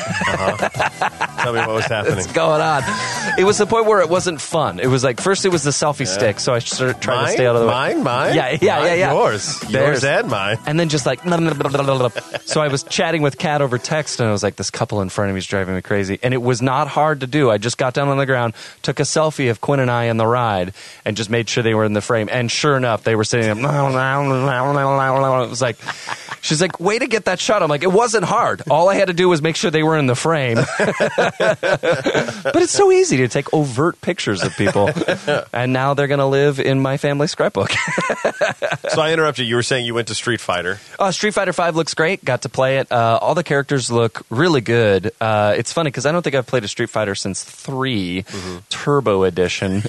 Tell me what was happening. What's going on? It was the point where it wasn't fun. It was like, first it was the selfie stick, so I tried to stay out of the way. Mine? Yeah. Yours and mine. And then just like, so I was chatting with Kat over text, and I was like, this couple in front of me is driving me crazy. And it was not hard to do. I just got down on the ground, took a selfie of Quinn and I in the ride, and just made sure they were in the frame. And sure enough, they were sitting there. It was like, she's like, way to get that shot. I'm like, it wasn't hard. All I had to do was make sure they were in the frame. But it's so easy to take overt pictures of people. And now they're going to live in my family scrapbook. So I interrupted. You were saying you went to Street Fighter. Street Fighter 5 looks great. Got to play it. All the characters look really good. It's funny because I don't think I've played a Street Fighter since 3 Turbo Edition.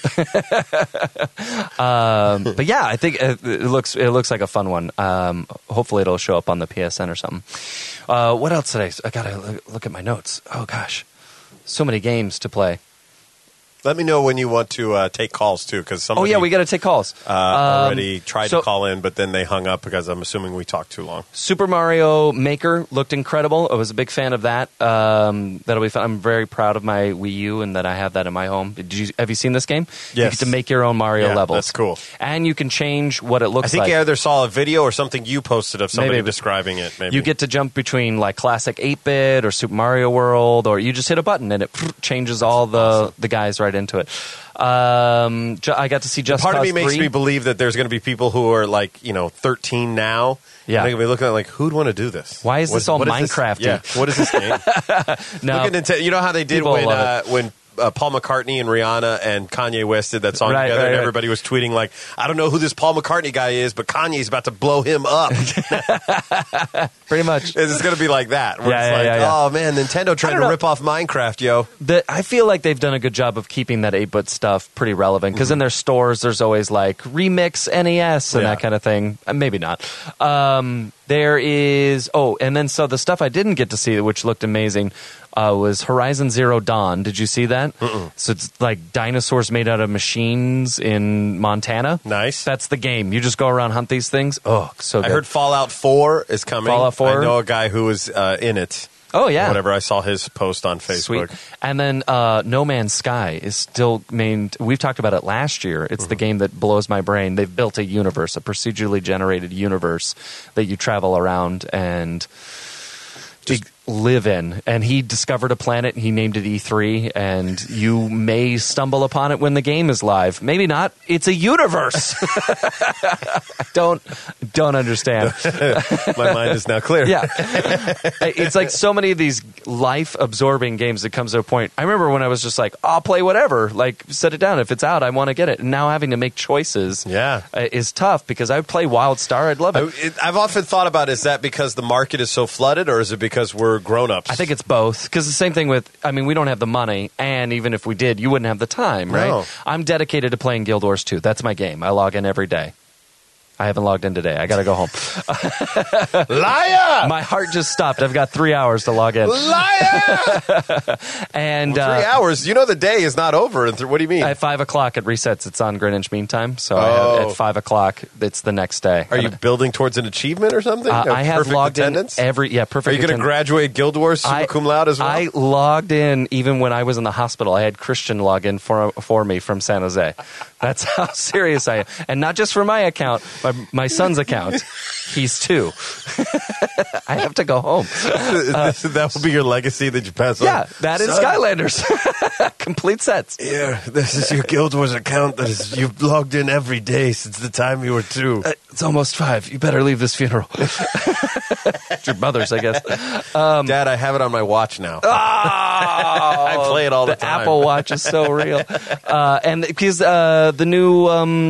But yeah, I think it looks like a fun one. Hopefully it'll show up on the PSN or something. What else today? I gotta look at my notes. Oh gosh, so many games to play. Let me know when you want to take calls, too, because somebody we got to take calls. already tried to call in, but then they hung up because I'm assuming we talked too long. Super Mario Maker looked incredible. I was a big fan of that. That'll be fun. I'm very proud of my Wii U and that I have that in my home. Have you seen this game? Yes. You get to make your own Mario levels. That's cool. And you can change what it looks like. I think I either saw a video or something you posted of somebody Maybe. describing it. Maybe You get to jump between like classic 8-bit or Super Mario World, or you just hit a button and it changes all the guys right into it. I got to see Just Part Cause of me makes 3. me believe that there's going to be people who are like, 13 now. Yeah. They're going to be looking at like, who'd want to do this? Why is this all what is Minecraft-y? Yeah. What is this game? No, Look at Nintendo. You know how they did People love when Paul McCartney and Rihanna and Kanye West did that song Right, together, right, and right. everybody was tweeting like, I don't know who this Paul McCartney guy is, but Kanye's about to blow him up. pretty much. It's going to be like that. Where it's like, oh man, Nintendo trying to know. rip off Minecraft, yo. I feel like they've done a good job of keeping that 8-bit stuff pretty relevant, because in their stores there's always like remix NES and that kind of thing. Maybe not. There is and then so the stuff I didn't get to see, which looked amazing, was Horizon Zero Dawn. Did you see that? So it's like dinosaurs made out of machines in Montana. Nice. That's the game. You just go around, hunt these things. Oh, so good. I heard Fallout 4 is coming. Fallout 4? I know a guy who was in it. Oh, yeah. Whatever. I saw his post on Facebook. Sweet. And then No Man's Sky is still main. We've talked about it last year. It's the game that blows my brain. They've built a universe, a procedurally generated universe that you travel around and live in. And he discovered a planet, he named it E3, and you may stumble upon it when the game is live. Maybe not. It's a universe. Don't understand. My mind is now clear. Yeah. It's like so many of these life-absorbing games that comes to a point. I remember when I was just like, I'll play whatever. Like, set it down. If it's out, I want to get it. And now having to make choices is tough because I would play WildStar. I'd love it. I've often thought about, is that because the market is so flooded, or is it because we're grown-ups? I think it's both. Because the same thing with, I mean, we don't have the money, and even if we did, you wouldn't have the time, right? No. I'm dedicated to playing Guild Wars 2. That's my game. I log in every day. I haven't logged in today. I got to go home. Liar! My heart just stopped. I've got 3 hours to log in. Liar! And 3 hours? You know the day is not over. What do you mean? At 5 o'clock, it resets. It's on Greenwich Mean Time. So I have, at 5 o'clock, it's the next day. Are you building towards an achievement or something? I have perfect logged attendance? in perfect Are you going to graduate Guild Wars summa cum laude as well? I logged in even when I was in the hospital. I had Christian log in for me from San Jose. That's how serious I am. And not just for my account, my son's account. He's 2. I have to go home. That will be your legacy that you pass on? Yeah, that is Skylanders. Complete sets. Yeah, this is your Guild Wars account you've logged in every day since the time you were 2. It's almost 5. You better leave this funeral. It's your mother's, I guess. Dad, I have it on my watch now. Oh, I play it all the time. The Apple Watch is so real. And because the new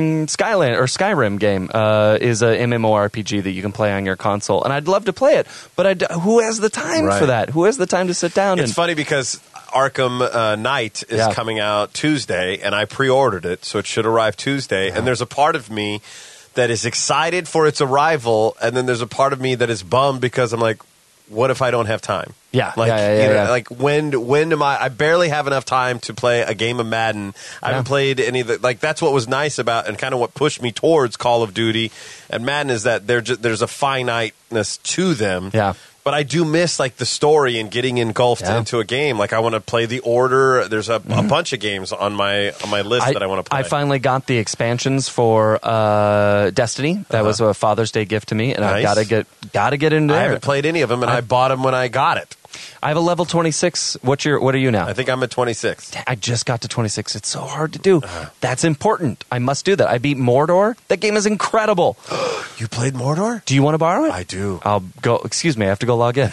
Skyrim game is a MMORPG that you can play on your console. And I'd love to play it, but who has the time for that? Who has the time to sit down? It's funny because Arkham Knight is coming out Tuesday, and I pre-ordered it, so it should arrive Tuesday. And there's a part of me that is excited for its arrival, and then there's a part of me that is bummed because I'm like, what if I don't have time? Yeah, like like when am I barely have enough time to play a game of Madden. I haven't played any of the, like, that's what was nice about and kind of what pushed me towards Call of Duty and Madden, is that there's a finiteness to them. Yeah. But I do miss, like, the story and getting engulfed into a game. Like, I want to play The Order. There's a bunch of games on my list that I want to play. I finally got the expansions for Destiny. That was a Father's Day gift to me, and I've got to get in there. I haven't played any of them, and I bought them when I got it. I have a level 26. What are you now? I think I'm at 26. I just got to 26. It's so hard to do. That's important. I must do that. I beat Mordor. That game is incredible. You played Mordor? Do you want to borrow it? I do. I'll go. Excuse me. I have to go log in.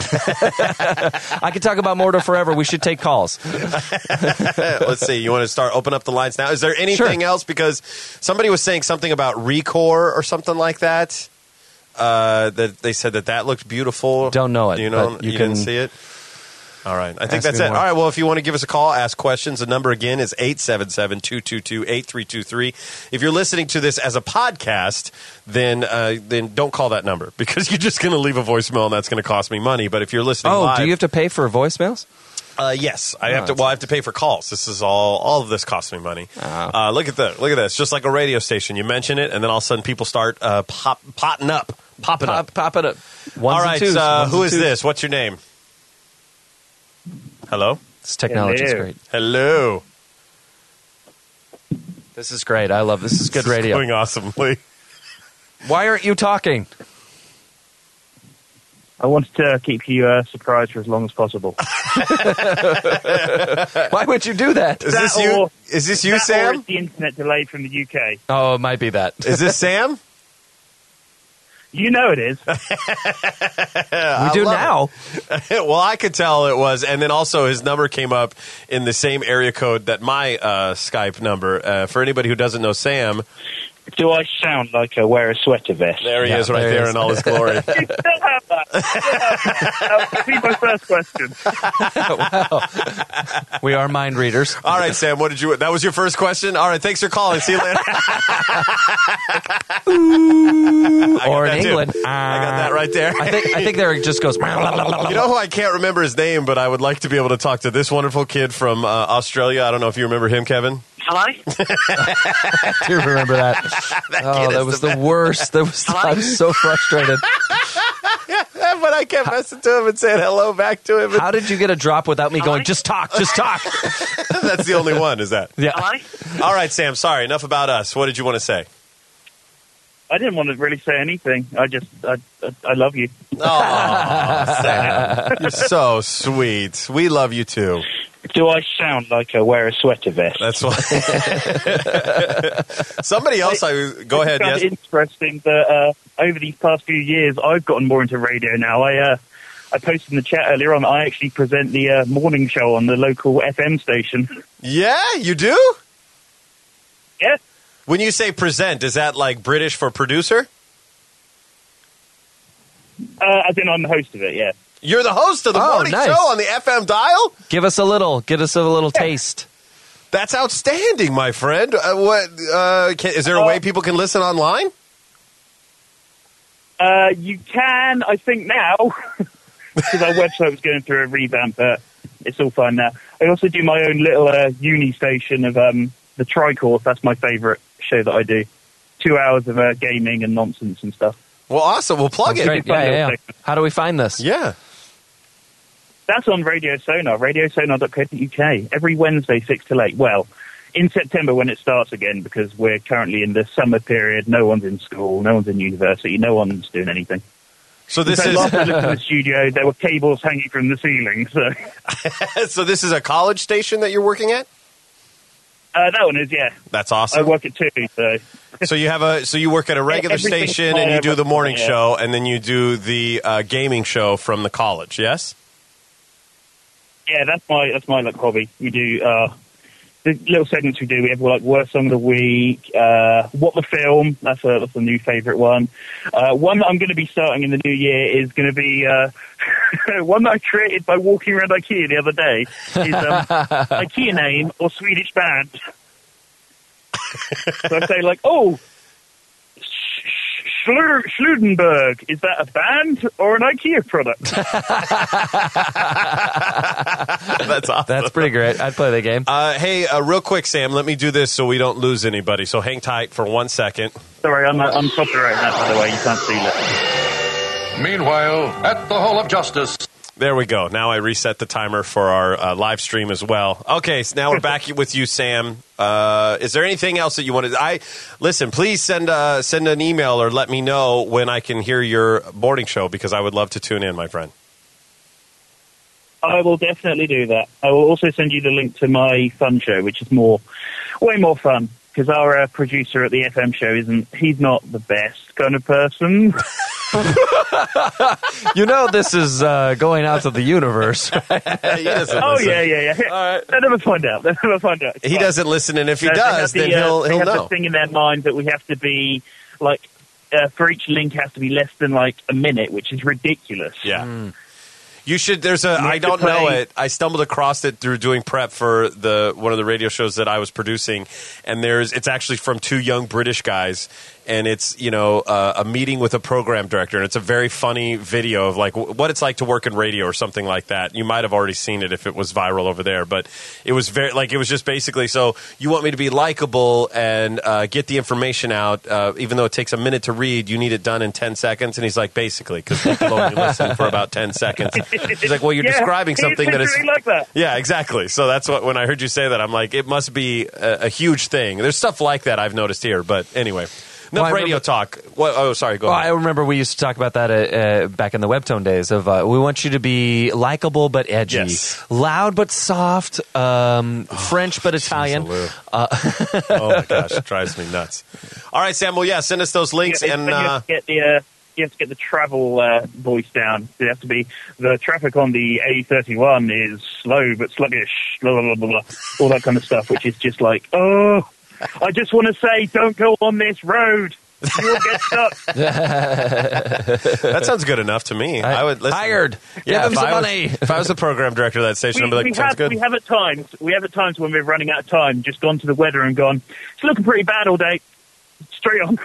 I could talk about Mordor forever. We should take calls. Let's see. You want to open up the lines now? Is there anything else? Because somebody was saying something about Recore or something like that. That they said that looked beautiful. Don't know it. You didn't see it? All right. I think that's it. All right. Well, if you want to give us a call, ask questions, the number again is 877-222-8323. If you're listening to this as a podcast, then don't call that number because you're just going to leave a voicemail and that's going to cost me money. But if you're listening live... do you have to pay for voicemails? Yes, I have to. Well, I have to pay for calls. This is all of this costs me money. Look at this. Just like a radio station, you mention it, and then all of a sudden people start popping up. Popping up. All right. Who is this? What's your name? Hello. This technology is great. Hello. This is great. I love this. This is good radio. Going awesomely. Why aren't you talking? I wanted to keep you surprised for as long as possible. Why would you do that? Is this you, Sam? Or is the internet delayed from the UK? Oh, it might be that. Is this Sam? You know it is. We do now. Well, I could tell it was. And then also his number came up in the same area code that my Skype number. For anybody who doesn't know Sam. Do I sound like I wear a sweater vest? There he is right there in all his glory. You still have that. That would be my first question. Wow. We are mind readers. All right, Sam, that was your first question? All right, thanks for calling. See you later. Or in England. I got that right there. I think there it just goes. You know who I can't remember his name, but I would like to be able to talk to this wonderful kid from Australia. I don't know if you remember him, Kevin. Hello? I do remember that. That was the worst. I was so frustrated. But I kept messing to him and saying hello back to him. How did you get a drop without me going, just talk, just talk? That's the only one, is that? Yeah. Hello? All right, Sam, sorry. Enough about us. What did you want to say? I didn't want to really say anything. I love you. Oh, Sam, you're so sweet. We love you too. Do I sound like I wear a sweater vest? That's why. Somebody else, go ahead. It's kind Yes. of interesting that over these past few years, I've gotten more into radio now. I posted in the chat earlier on. I actually present the morning show on the local FM station. Yeah, you do? Yeah. When you say present, is that like British for producer? As in, I'm the host of it. Yeah. You're the host of the morning nice. show on the FM dial? Give us a little taste. That's outstanding, my friend. Is there a way people can listen online? You can, I think now, because our website was going through a revamp, but it's all fine now. I also do my own little uni station of the Tricourse. That's my favourite show that I do. 2 hours of gaming and nonsense and stuff. Well, awesome. We'll plug it. Great. Yeah. How do we find this? Yeah. That's on Radio Sonar, radiosonar.co.uk, every Wednesday, 6 till 8. Well, in September when it starts again, because we're currently in the summer period. No one's in school, no one's in university, no one's doing anything. So this is last I looked in the studio, there were cables hanging from the ceiling. So, so this is a college station that you're working at? that one is, yeah. That's I awesome. work at 2, so... So you work at a regular Everything's station fine, and you do the morning yeah. show, and then you do the gaming show from the college. Yes. Yeah, that's my like hobby. We do the little segments we do. We have like worst song of the week, what the film. That's a new favourite one. One that I'm going to be starting in the new year is going to be one that I created by walking around IKEA the other day. Is IKEA name or Swedish band. So I say like, oh, Schludenberg, is that a band or an IKEA product? That's awesome. That's pretty great. I'd play the game. Hey, real quick, Sam, let me do this so we don't lose anybody. So hang tight for 1 second. Sorry, I'm copyrighting that, by the way. You can't see that. Meanwhile, at the Hall of Justice. There we go. Now I reset the timer for our live stream as well. Okay, so now we're back with you, Sam. Is there anything else that you wanted? Listen, please send an email or let me know when I can hear your morning show, because I would love to tune in, my friend. I will definitely do that. I will also send you the link to my fun show, which is way more fun, because our producer at the FM show he's not the best kind of person. This is going out to the universe. Right? He doesn't Oh, listen. yeah. All right. They'll never find out. It's He fine. doesn't listen, and if he They does, have then the, he'll they have know. the thing in their mind that we have to be, like, for each link has to be less than, like, a minute, which is ridiculous. Yeah. You should. I don't know it. I stumbled across it through doing prep for one of the radio shows that I was producing, and it's actually from 2 young British guys, and it's a meeting with a program director, and it's a very funny video of like what it's like to work in radio or something like that. You might have already seen it if it was viral over there, but it was it was just basically, so you want me to be likable and get the information out, even though it takes a minute to read, you need it done in 10 seconds, and he's like, basically, because people only listen for about 10 seconds. He's like, well, you're describing something that is like that. Yeah, exactly. So that's when I heard you say that, I'm like, it must be a huge thing. There's stuff like that I've noticed here, but anyway. Enough radio talk. Sorry, go ahead. I remember we used to talk about that back in the Webtone days of we want you to be likable but edgy, Yes. loud but soft, French but Italian. Oh my gosh, it drives me nuts. All right, Sam. Well, yeah, send us those links You and have to get the travel voice down. It has to be the traffic on the A31 is slow but sluggish, blah, blah, blah, blah, all that kind of stuff, which is just like, oh, I just want to say, don't go on this road. You will get stuck. that sounds good enough to me. I would listen. Hired. Yeah, Give him if some I was- money. If I was the program director of that station, I'd be like, sounds good. We have at times when we're running out of time, just gone to the weather and gone, it's looking pretty bad all day. Straight on.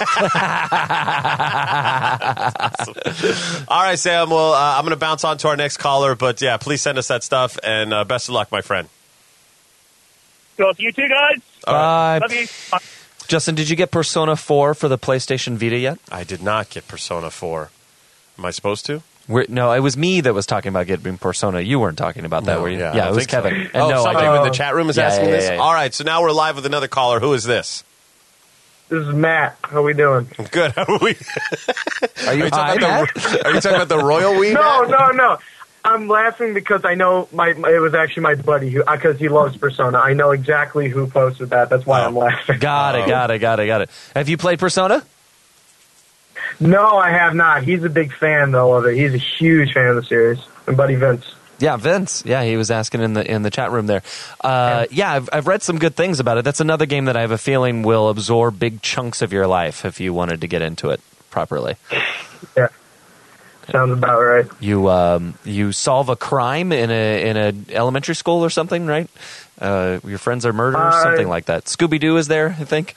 All right, Sam. Well, I'm going to bounce on to our next caller, but yeah, please send us that stuff, and best of luck, my friend. Got you two guys. Bye. Love you. Bye. Justin, did you get Persona 4 for the PlayStation Vita yet? I did not get Persona 4. Am I supposed to? No, it was me that was talking about getting Persona. You weren't talking about that, were you? I Yeah, don't it was think so. Kevin. And Oh, no, somebody I in the chat room is asking this? Yeah. All right, so now we're live with another caller. Who is this? This is Matt. How we doing? Good. How are we? Are you talking about the royal we? No. I'm laughing because I know it was actually my buddy because he loves Persona. I know exactly who posted that. That's why I'm laughing. Got it. Have you played Persona? No, I have not. He's a big fan though of it. He's a huge fan of the series. My buddy Vince. Yeah, Vince. Yeah, he was asking in the chat room there. I've read some good things about it. That's another game that I have a feeling will absorb big chunks of your life if you wanted to get into it properly. Yeah. Sounds about right. You solve a crime in a elementary school or something, right? Your friends are murdered, something like that. Scooby-Doo is there, I think.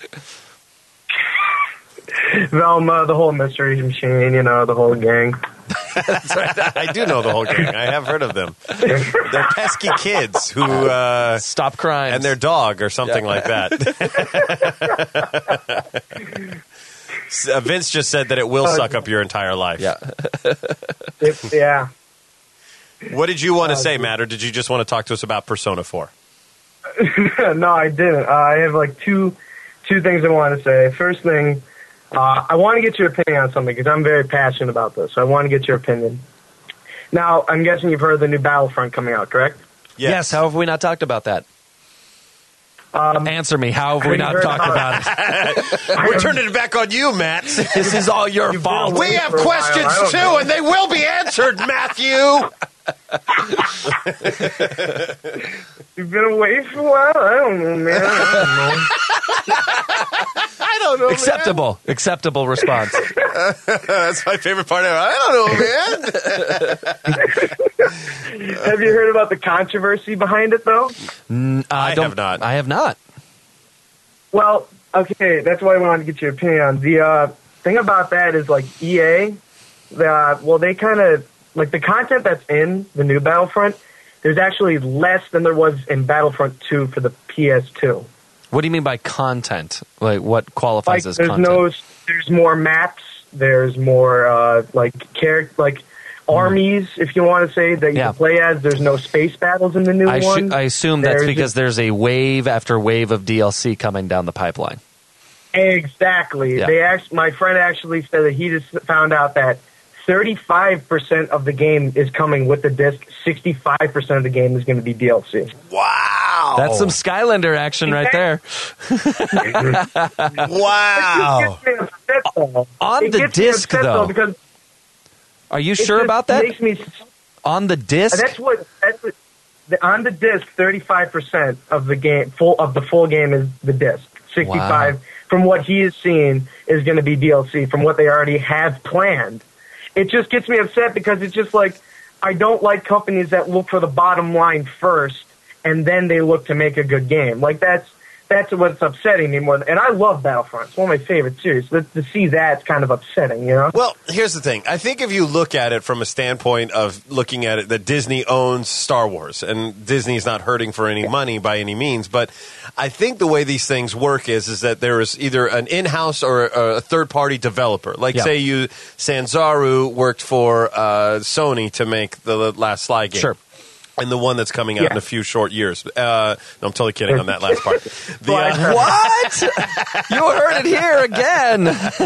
Velma, the whole Mystery Machine, the whole gang. That's right. I do know the whole gang. I have heard of them. They're pesky kids who stop crimes, and their dog or something like that. Vince just said that it will suck up your entire life. Yeah. Yeah. What did you want to say, Matt, or did you just want to talk to us about Persona 4? No, I didn't. I have two things I want to say. First thing, I want to get your opinion on something because I'm very passionate about this. So I want to get your opinion. Now, I'm guessing you've heard of the new Battlefront coming out, correct? Yes. How have we not talked about that? Answer me. How have we not talked about it? We're turning it back on you, Matt. This is all your fault. We have questions too, and they will be answered, Matthew. You've been away for a while? I don't know, man. I don't know, Acceptable response. That's my favorite part of it. I don't know, man. Have you heard about the controversy behind it, though? I have not. I have not. Well, okay, that's why I wanted to get your opinion on. The thing about that is, EA, they kind of, the content that's in the new Battlefront, there's actually less than there was in Battlefront 2 for the PS2. What do you mean by content? What qualifies as content? There's more maps. There's more armies, if you want to say, that you can play as. There's no space battles in the new one. I assume that's because there's a wave after wave of DLC coming down the pipeline. Exactly. Yeah. My friend actually said that he just found out that 35% of the game is coming with the disc. 65% of the game is going to be DLC. Wow. That's some Skylander action right there. Wow. On the disc, though. Because are you sure about that? Makes me, on the disc? That's what on the disc, 35% of the game, the full game is the disc. 65, from what he is seeing, is going to be DLC from what they already have planned. It just gets me upset because it's just I don't like companies that look for the bottom line first and then they look to make a good game. That's what's upsetting me more. And I love Battlefront. It's one of my favorite series. To see that's kind of upsetting, Well, here's the thing. I think if you look at it from a standpoint of looking at it, that Disney owns Star Wars, and Disney's not hurting for any money by any means, but I think the way these things work is that there is either an in-house or a third-party developer. Say Sanzaru worked for Sony to make the last Sly game. Sure. And the one that's coming out in a few short years. No, I'm totally kidding on that last part. What? You heard it here again.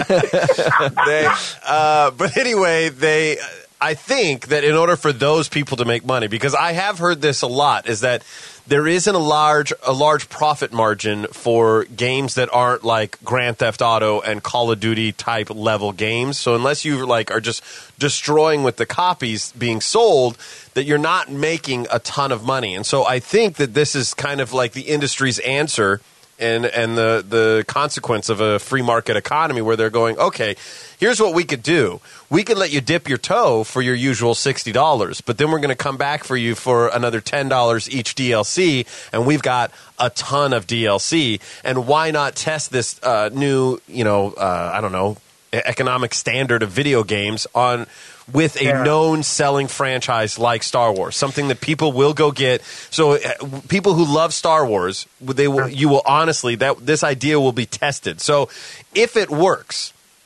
But anyway, I think that in order for those people to make money, because I have heard this a lot, is that there isn't a large profit margin for games that aren't like Grand Theft Auto and Call of Duty type level games. So unless you are just destroying with the copies being sold, that you're not making a ton of money. And so I think that this is kind of like the industry's answer and the consequence of a free market economy where they're going, okay, here's what we could do. We could let you dip your toe for your usual $60, but then we're going to come back for you for another $10 each DLC, and we've got a ton of DLC. And why not test this new, economic standard of video games with a known selling franchise like Star Wars, something that people will go get. So people who love Star Wars, this idea will be tested. So if it works,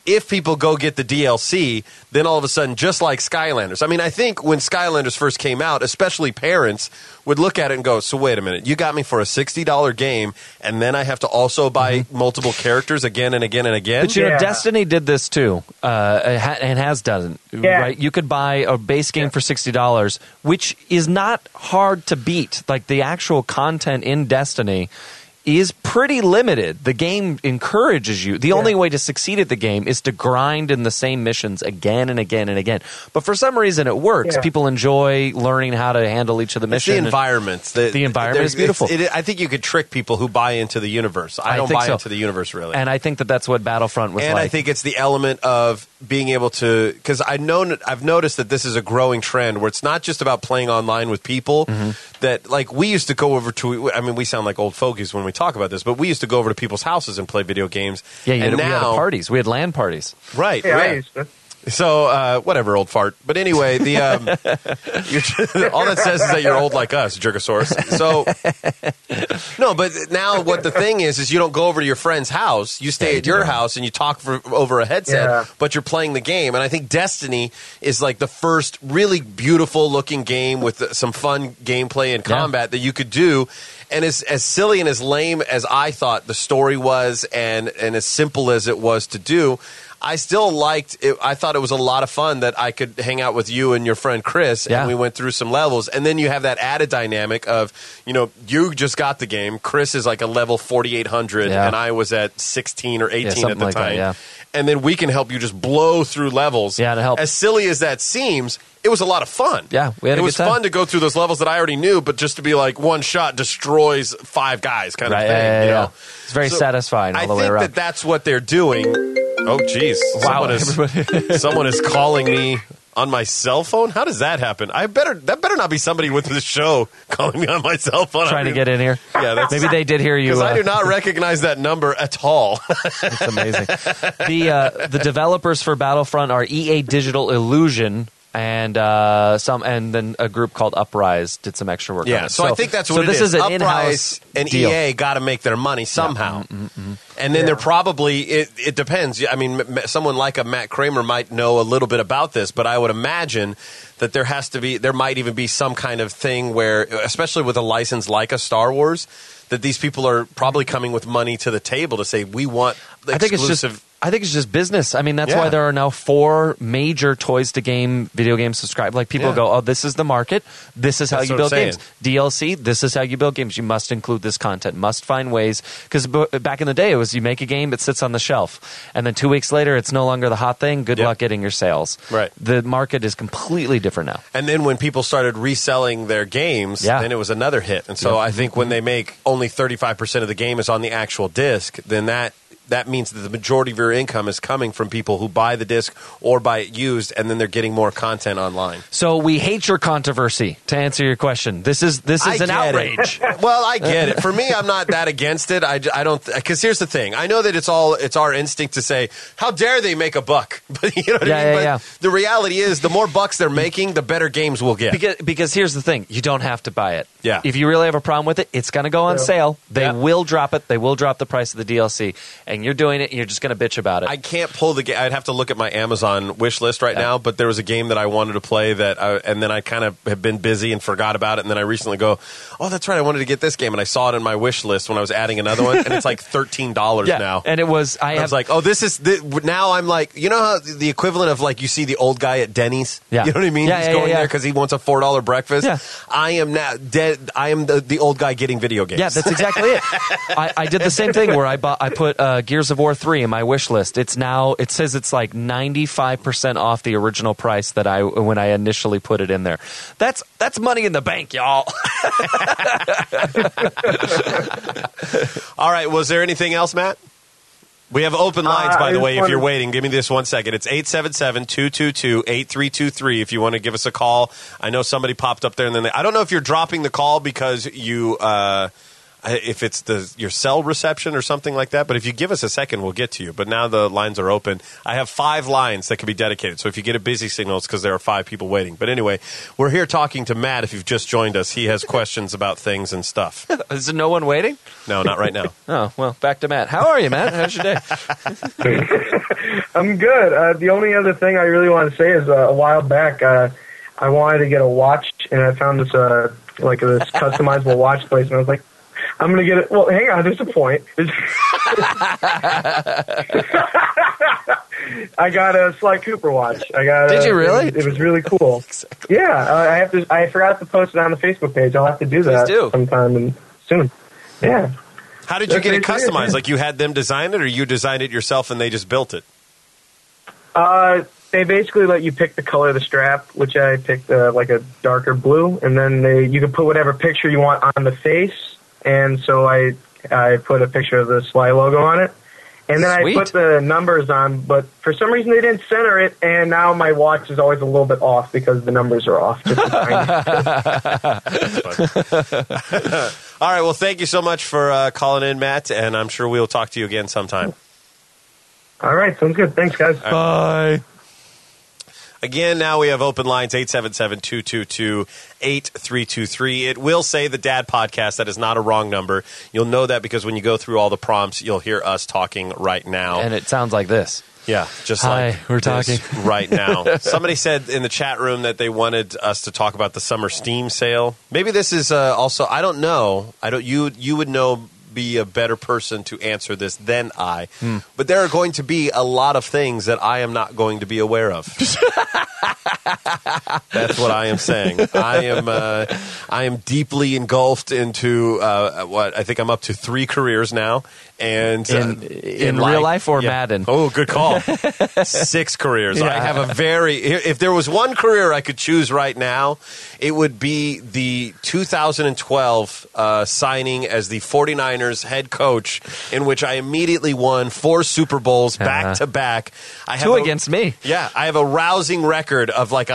if people go get the DLC, then all of a sudden, just like Skylanders. I mean, I think when Skylanders first came out, especially parents would look at it and go, so wait a minute, you got me for a $60 game, and then I have to also buy multiple characters again and again and again? But, you know, Destiny did this, too, and has done it, right? You could buy a base game for $60, which is not hard to beat. Like, the actual content in Destiny is pretty limited. The game encourages you. The only way to succeed at the game is to grind in the same missions again and again and again. But for some reason, it works. Yeah. People enjoy learning how to handle each of the missions. The environment. The environment is beautiful. I think you could trick people who buy into the universe. I don't buy into the universe, really. And I think that that's what Battlefront was like. And I think it's the element of being able to, because I've noticed that this is a growing trend where it's not just about playing online with people. That, like, we used to go over to, I mean, we sound like old fogies when we talk about this, but we used to go over to people's houses and play video games. Yeah, and we had now, parties. We had LAN parties. Right. Yeah, I used to. So, whatever, old fart. But anyway, the all that says is that you're old like us, Jergosaurus. So, no, but now what the thing is you don't go over to your friend's house. You stay at your house and you talk over a headset, but you're playing the game. And I think Destiny is like the first really beautiful looking game with some fun gameplay and combat that you could do. And as silly and as lame as I thought the story was and as simple as it was to do, I still liked it. I thought it was a lot of fun that I could hang out with you and your friend Chris, and we went through some levels. And then you have that added dynamic of, you know, you just got the game. Chris is like a level 4,800, and I was at 16 or 18 at the time. And then we can help you just blow through levels. Yeah, to help. As silly as that seems, it was a lot of fun. Yeah, we had a good time. It was fun to go through those levels that I already knew, but just to be like one shot destroys 5 guys kind of thing. You know? It's very satisfying all the way around. I think that that's what they're doing. Oh, geez. Wow. Someone is calling me on my cell phone? How does that happen? That better not be somebody with this show calling me on my cell phone. Trying to get in here? Yeah, maybe they did hear you. Because I do not recognize that number at all. It's amazing. The developers for Battlefront are EA Digital Illusion. And then a group called Uprise did some extra work on it. So I think that's what it is. This is an Uprise in-house and deal. EA got to make their money somehow. And then they're probably, it depends. I mean, someone like a Matt Kramer might know a little bit about this, but I would imagine that there might even be some kind of thing where, especially with a license like a Star Wars, that these people are probably coming with money to the table to say, we want the exclusive. I think it's just business. I mean, that's why there are now 4 major toys-to-game video game subscribe. Like, people go, oh, this is the market. This is how you build games. DLC, this is how you build games. You must include this content. Must find ways. Because back in the day, it was you make a game, it sits on the shelf. And then 2 weeks later, it's no longer the hot thing. Good luck getting your sales. Right. The market is completely different now. And then when people started reselling their games, then it was another hit. And so I think when they make only 35% of the game is on the actual disc, then that means that the majority of your income is coming from people who buy the disc or buy it used, and then they're getting more content online. So we hate your controversy, to answer your question. This is an outrage. Well, I get it. For me, I'm not that against it. I don't, because here's the thing. I know that it's our instinct to say, how dare they make a buck? But you know what I mean? But the reality is, the more bucks they're making, the better games we'll get. Because here's the thing. You don't have to buy it. Yeah. If you really have a problem with it, it's going to go on sale. They will drop it. They will drop the price of the DLC. And you're doing it, and you're just going to bitch about it. I can't pull the game. I'd have to look at my Amazon wish list right now, but there was a game that I wanted to play and then I kind of have been busy and forgot about it, and then I recently go, oh, that's right, I wanted to get this game, and I saw it in my wish list when I was adding another one, and it's like $13 now. And it was, I was like, oh, now I'm like, you know how the equivalent of like you see the old guy at Denny's? Yeah. You know what I mean? He's going there because he wants a $4 breakfast. Yeah. I am now dead. I am the old guy getting video games. Yeah, that's exactly it. I did the same thing where I put Gears of War 3 in my wish list. It says it's like 95% off the original price that when I initially put it in there. That's money in the bank, y'all. All right, was there anything else, Matt? We have open lines, by the way, if you're waiting. Give me this 1 second. It's 877-222-8323 if you want to give us a call. I know somebody popped up there, and then I don't know if you're dropping the call because you if it's your cell reception or something like that. But if you give us a second, we'll get to you. But now the lines are open. I have 5 lines that can be dedicated. So if you get a busy signal, it's because there are 5 people waiting. But anyway, we're here talking to Matt. If you've just joined us, he has questions about things and stuff. Is there no one waiting? No, not right now. Oh, well, back to Matt. How are you, Matt? How's your day? I'm good. The only other thing I really want to say is a while back, I wanted to get a watch, and I found this this customizable watch place, and I was like, I'm going to get it. Well, hang on, there's a point. I got a Sly Cooper watch. Did you really? It was really cool. Exactly. Yeah, I forgot to post it on the Facebook page. I'll have to do that sometime soon. Yeah. How did you get it customized? Like you had them design it, or you designed it yourself and they just built it? They basically let you pick the color of the strap, which I picked like a darker blue, and then you can put whatever picture you want on the face. And so I put a picture of the Sly logo on it. And then Sweet. I put the numbers on, but for some reason they didn't center it, and now my watch is always a little bit off because the numbers are off. Just All right, well, thank you so much for calling in, Matt, and I'm sure we'll talk to you again sometime. All right, sounds good. Thanks, guys. Bye. Again, now we have open lines, 877-222-8323. It will say the Dad Podcast. That is not a wrong number. You'll know that because when you go through all the prompts, you'll hear us talking right now. And it sounds like this. Yeah, just Hi, like we're this talking right now. Somebody said in the chat room that they wanted us to talk about the summer Steam sale. Maybe this is also, I don't know. You would know, be a better person to answer this than I. But there are going to be a lot of things that I am not going to be aware of. That's what I am saying. I am deeply engulfed into what I think I'm up to 3 careers now, and in real life or Madden. Oh, good call. 6 careers. I have a if there was one career I could choose right now, it would be the 2012 signing as the 49ers head coach, in which I immediately won 4 Super Bowls back to back. 2 against me. Yeah, I have a rousing record of like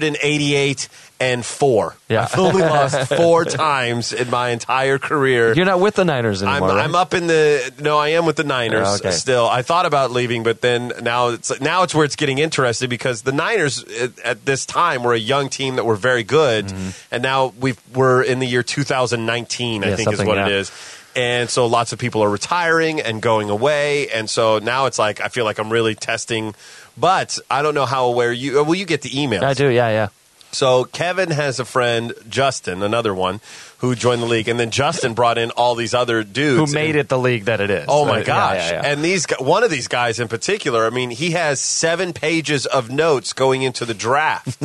188-4. Yeah. I've only lost 4 times in my entire career. You're not with the Niners anymore, right? I'm up in I am with the Niners still. I thought about leaving, but then now it's where it's getting interesting because the Niners at this time were a young team that were very good, and now we're in the year 2019, I think is what it is. And so lots of people are retiring and going away, and so now it's like I feel like I'm really testing. But I don't know how aware you get the emails. I do, yeah. So Kevin has a friend, Justin, another one, who joined the league, and then Justin brought in all these other dudes who made it the league that it is. Oh my gosh! Yeah. And one of these guys in particular, I mean, he has 7 pages of notes going into the draft,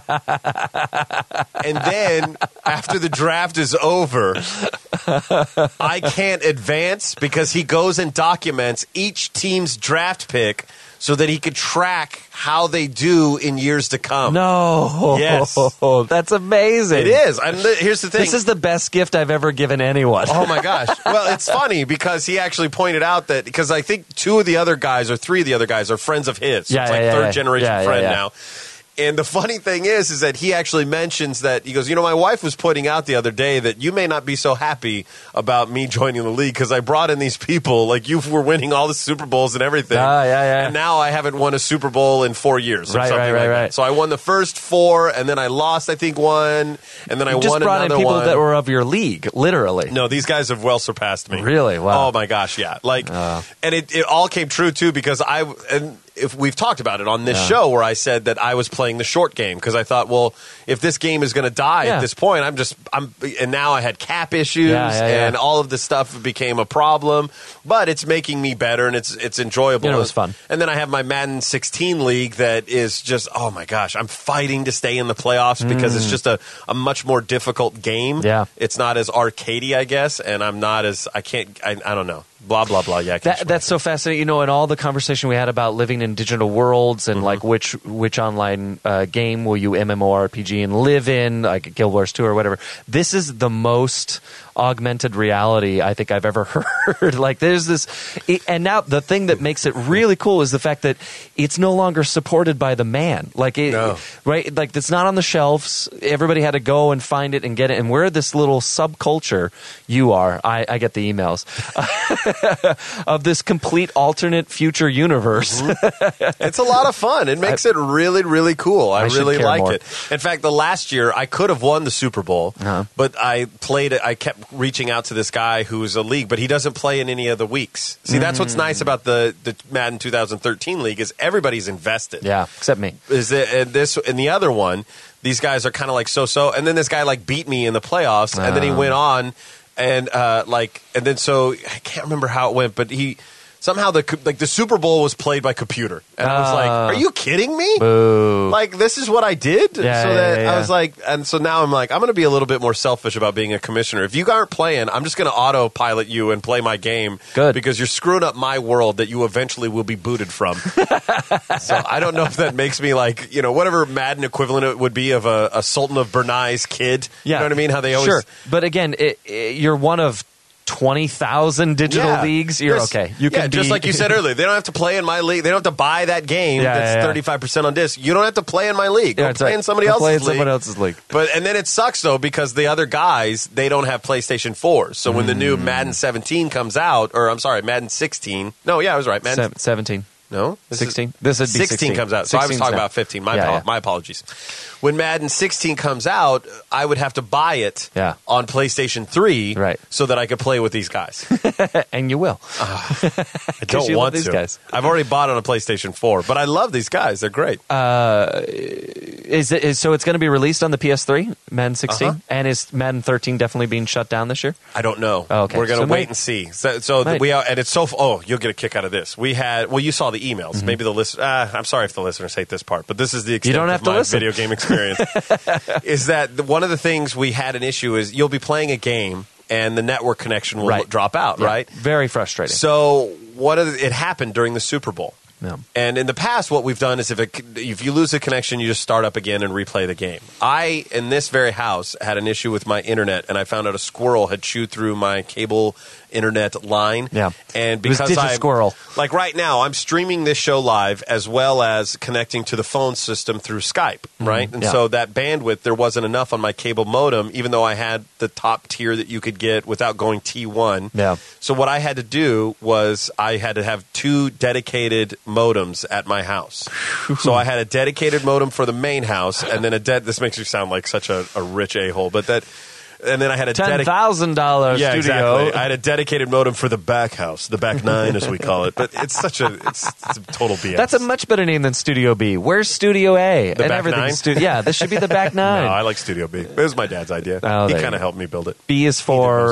and then after the draft is over, I can't advance because he goes and documents each team's draft pick so that he could track how they do in years to come. No. Yes. That's amazing. It is. And here's the thing. This is the best gift I've ever given anyone. Oh, my gosh. Well, it's funny because he actually pointed out that, because I think 2 of the other guys or 3 of the other guys are friends of his. So it's like third-generation friend now. And the funny thing is that he actually mentions that, he goes, my wife was pointing out the other day that you may not be so happy about me joining the league because I brought in these people, like you were winning all the Super Bowls and everything. And now I haven't won a Super Bowl in 4 years or something like that. So I won the first 4, and then I lost, I think, 1, and then I won another one. You just brought in people that were of your league, literally. No, these guys have well surpassed me. Really? Wow. Oh, my gosh, yeah. And it all came true, too, because if we've talked about it on this show where I said that I was playing the short game because I thought, well, if this game is going to die at this point, and now I had cap issues and all of this stuff became a problem, but it's making me better and it's enjoyable. It was fun. And then I have my Madden 16 league that is just, oh my gosh, I'm fighting to stay in the playoffs because it's just a much more difficult game. Yeah. It's not as arcadey, I guess, and I'm not as, I don't know. Blah, blah, blah. Yeah, That's so fascinating. You know, in all the conversation we had about living in digital worlds and like which online game will you MMORPG and live in, like Guild Wars 2 or whatever. This is the most augmented reality I think I've ever heard. Like there's this, and now the thing that makes it really cool is the fact that it's no longer supported by the man. Like right, like it's not on the shelves. Everybody had to go and find it and get it. And we're this little subculture. You are. I get the emails of this complete alternate future universe. It's a lot of fun. It makes it really, really cool. I really like it. In fact, the last year I could have won the Super Bowl, but I played it. I kept reaching out to this guy who's a league, but he doesn't play in any of the weeks. See, that's what's nice about the Madden 2013 league is everybody's invested. Yeah, except me. Is it this and the other one? These guys are kind of like so-so, and then this guy like beat me in the playoffs, and then he went on, and and then so I can't remember how it went, but he. Somehow the Super Bowl was played by computer, and I was like, "Are you kidding me? Boo. Like this is what I did." Yeah, I was like, and so now I'm like, I'm going to be a little bit more selfish about being a commissioner. If you aren't playing, I'm just going to autopilot you and play my game. Good, because you're screwing up my world that you eventually will be booted from. So I don't know if that makes me like whatever Madden equivalent it would be of a Sultan of Brunei's kid. Yeah. You know what I mean? How they always sure, but again, you're one of 20,000 digital leagues, you're okay. You can just like you said earlier, they don't have to play in my league. They don't have to buy that game that's 35% on disc. You don't have to play in my league. Go play in somebody else's league. And then it sucks, though, because the other guys, they don't have PlayStation 4. So when the new Madden 17 comes out, or I'm sorry, Madden 16. No, yeah, I was right. Madden 17. No? 16? This would be 16 comes out. So I was talking about 15. My apologies. When Madden 16 comes out, I would have to buy it on PlayStation 3 so that I could play with these guys. And you will. I don't want to. These guys. I've already bought it on a PlayStation 4, but I love these guys. They're great. So it's going to be released on the PS3, Madden 16? And is Madden 13 definitely being shut down this year? I don't know. Oh, okay. We're going to wait and see. And it's so... Oh, you'll get a kick out of this. You saw the emails. Maybe the list. I'm sorry if the listeners hate this part, but this is the extent of my video game experience. Is that one of the things we had an issue is you'll be playing a game and the network connection will drop out, right? Very frustrating. So it happened during the Super Bowl. Yeah. And in the past, what we've done is if you lose a connection, you just start up again and replay the game. I, in this very house, had an issue with my internet, and I found out a squirrel had chewed through my cable internet line. Yeah. And because squirrel. Like right now, I'm streaming this show live as well as connecting to the phone system through Skype, right? And so that bandwidth, there wasn't enough on my cable modem, even though I had the top tier that you could get without going T1. Yeah. So what I had to do was I had to have 2 dedicated modems at my house. So I had a dedicated modem for the main house, and then this makes you sound like such a rich a-hole, but that... And then I had a $10,000 studio. Exactly. I had a dedicated modem for the back house, the back 9 as we call it. But it's a total BS. That's a much better name than Studio B. Where's Studio A? The back 9? This should be the back 9. No, I like Studio B. It was my dad's idea. Oh, he kind of helped me build it. B is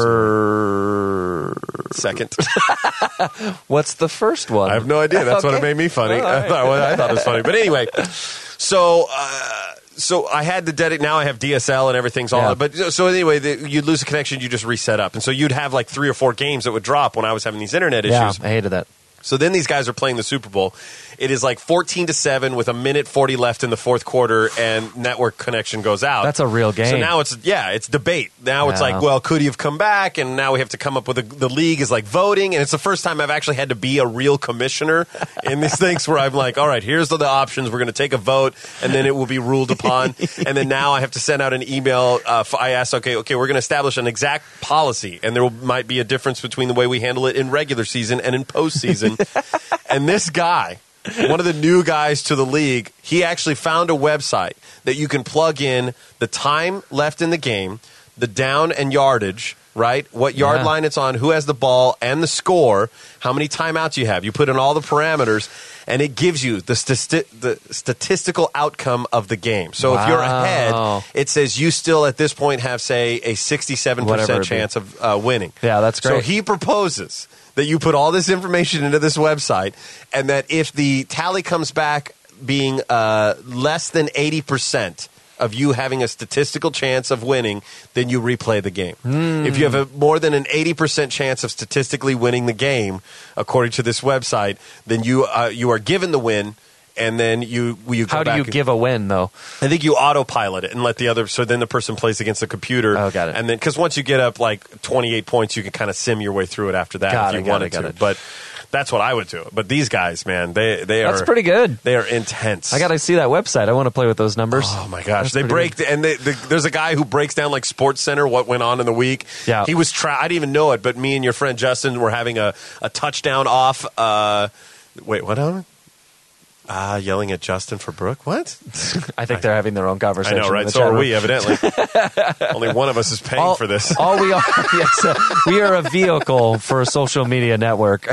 for... Second. What's the first one? I have no idea. That's what made me funny. I thought it was funny. But anyway, so I had now I have DSL and everything's all. But so anyway, you'd lose a connection, you just reset up, and so you'd have like 3 or 4 games that would drop when I was having these internet issues. Yeah, I hated that. So then these guys are playing the Super Bowl. It is like 14-7 with 1:40 left in the fourth quarter, and network connection goes out. That's a real game. So now it's debate. Now it's like, well, could he have come back? And now we have to come up with the league is like voting, and it's the first time I've actually had to be a real commissioner in these things where I'm like, all right, here's the options. We're going to take a vote, and then it will be ruled upon. And then now I have to send out an email. I asked, okay, we're going to establish an exact policy, and there might be a difference between the way we handle it in regular season and in postseason. And this guy, one of the new guys to the league, he actually found a website that you can plug in the time left in the game, the down and yardage, right? What yard line it's on, who has the ball, and the score, how many timeouts you have. You put in all the parameters, and it gives you the statistical outcome of the game. So if you're ahead, it says you still at this point have, say, a 67% chance of winning. Yeah, that's great. So he proposes that you put all this information into this website, and that if the tally comes back being less than 80%, of you having a statistical chance of winning, then you replay the game. If you have more than an 80% chance of statistically winning the game, according to this website, then you are given the win. And then you go How do back you give a win, though? I think you autopilot it and let the other. So then the person plays against the computer. Oh, got it. And then because once you get up like 28 points, you can kind of sim your way through it after that if you wanted to. But that's what I would do. But these guys, man, they are That's pretty good. They are intense. I got to see that website. I want to play with those numbers. Oh my gosh, they break and there's a guy who breaks down like Sports Center what went on in the week. Yeah, he was. I didn't even know it, but me and your friend Justin were having a touchdown off. Wait, what happened? Yelling at Justin for Brooke? What? I think they're having their own conversation. I know, right? So are we, evidently. Only one of us is paying for this. All we are, yes, we are a vehicle for a social media network.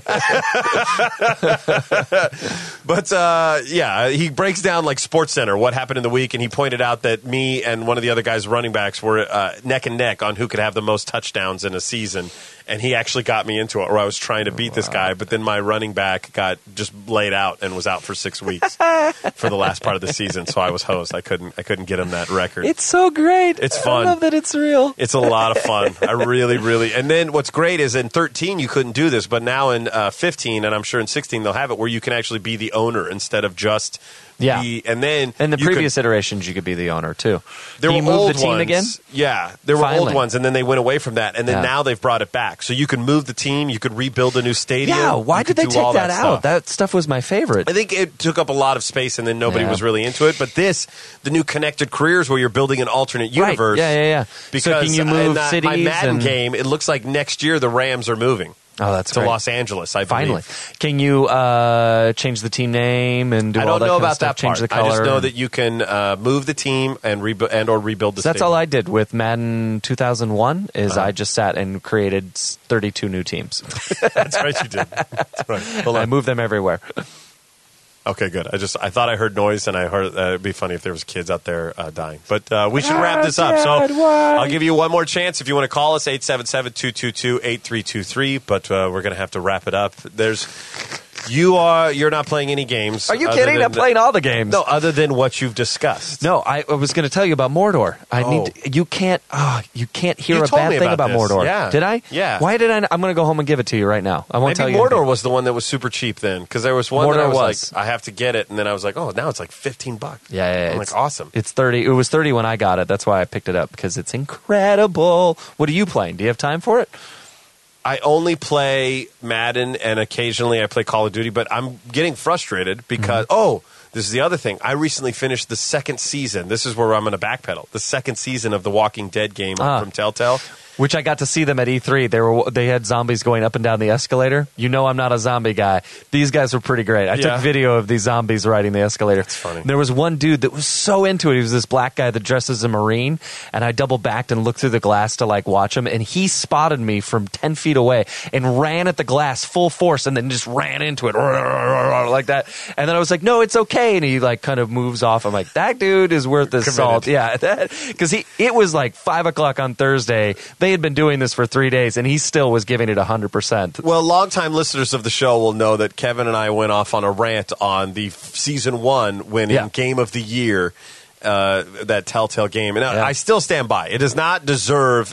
But, yeah, he breaks down, like, Sports Center, what happened in the week, and he pointed out that me and one of the other guys' running backs were neck and neck on who could have the most touchdowns in a season. And he actually got me into it, where I was trying to beat this guy, but then my running back got just laid out and was out for 6 weeks for the last part of the season. So I was hosed. I couldn't get him that record. It's so great. It's fun. I love that it's real. It's a lot of fun. I really, really. And then what's great is in 13 you couldn't do this, but now in 15 and I'm sure in 16 they'll have it where you can actually be the owner instead of just. Yeah, and then in the previous iterations, you could be the owner too. There Can were you move old the team ones. again? Yeah, there were old ones, and then they went away from that, and then Yeah. now they've brought it back. So you can move the team, you could rebuild a new stadium. Yeah, why you did could they do all take that out? stuff. That stuff was my favorite. I think it took up a lot of space, and then nobody Yeah. was really into it. But the new Connected Careers, where you're building an alternate universe. Right. Yeah. Because So can you in move my cities? Madden and... game, it looks like next year the Rams are moving. Oh, that's to great. Los Angeles. I Finally, believe. can you change the team name and do I all don't that know kind of about stuff? that Change part. the color. I just know that you can move the team and or rebuild the. So that's stadium. all I did with Madden 2001. Is I just sat and created 32 new teams. That's right, you did. That's right. Hold I on. moved them everywhere. Okay, good. I thought I heard noise, and I heard it'd be funny if there was kids out there dying. But we should wrap this up. So I'll give you one more chance if you want to call us 877-222-8323. But we're going to have to wrap it up. You're not playing any games. Are you kidding? I'm playing all the games. No, other than what you've discussed. No, I was going to tell you about Mordor. You can't hear You a told bad me thing about about this. Mordor. Yeah. Did I? Yeah. Why did I? I'm going to go home and give it to you right now. I won't Maybe tell you. Mordor anything. was the one that was super cheap then, because there was one that I Mordor was was. like, I have to get it, and then I was like, oh, now it's like $15. Yeah. I'm like, awesome. It's 30. It was 30 when I got it. That's why I picked it up, because it's incredible. What are you playing? Do you have time for it? I only play Madden, and occasionally I play Call of Duty, but I'm getting frustrated because, this is the other thing. I recently finished the second season. This is where I'm going to backpedal. The second season of the Walking Dead game from Telltale. Which I got to see them at E3. They had zombies going up and down the escalator. You know I'm not a zombie guy. These guys were pretty great. I took video of these zombies riding the escalator. It's funny. There was one dude that was so into it. He was this black guy that dressed as a Marine, and I double backed and looked through the glass to like watch him, and he spotted me from 10 feet away and ran at the glass full force and then just ran into it like that. And then I was like, no, it's okay. And he like kind of moves off. I'm like, that dude is worth his salt. Yeah, because it was like 5 o'clock on Thursday. They had been doing this for 3 days, and he still was giving it 100%. Well, longtime listeners of the show will know that Kevin and I went off on a rant on the season 1 winning Game of the Year, that Telltale game. And I still stand by. It does not deserve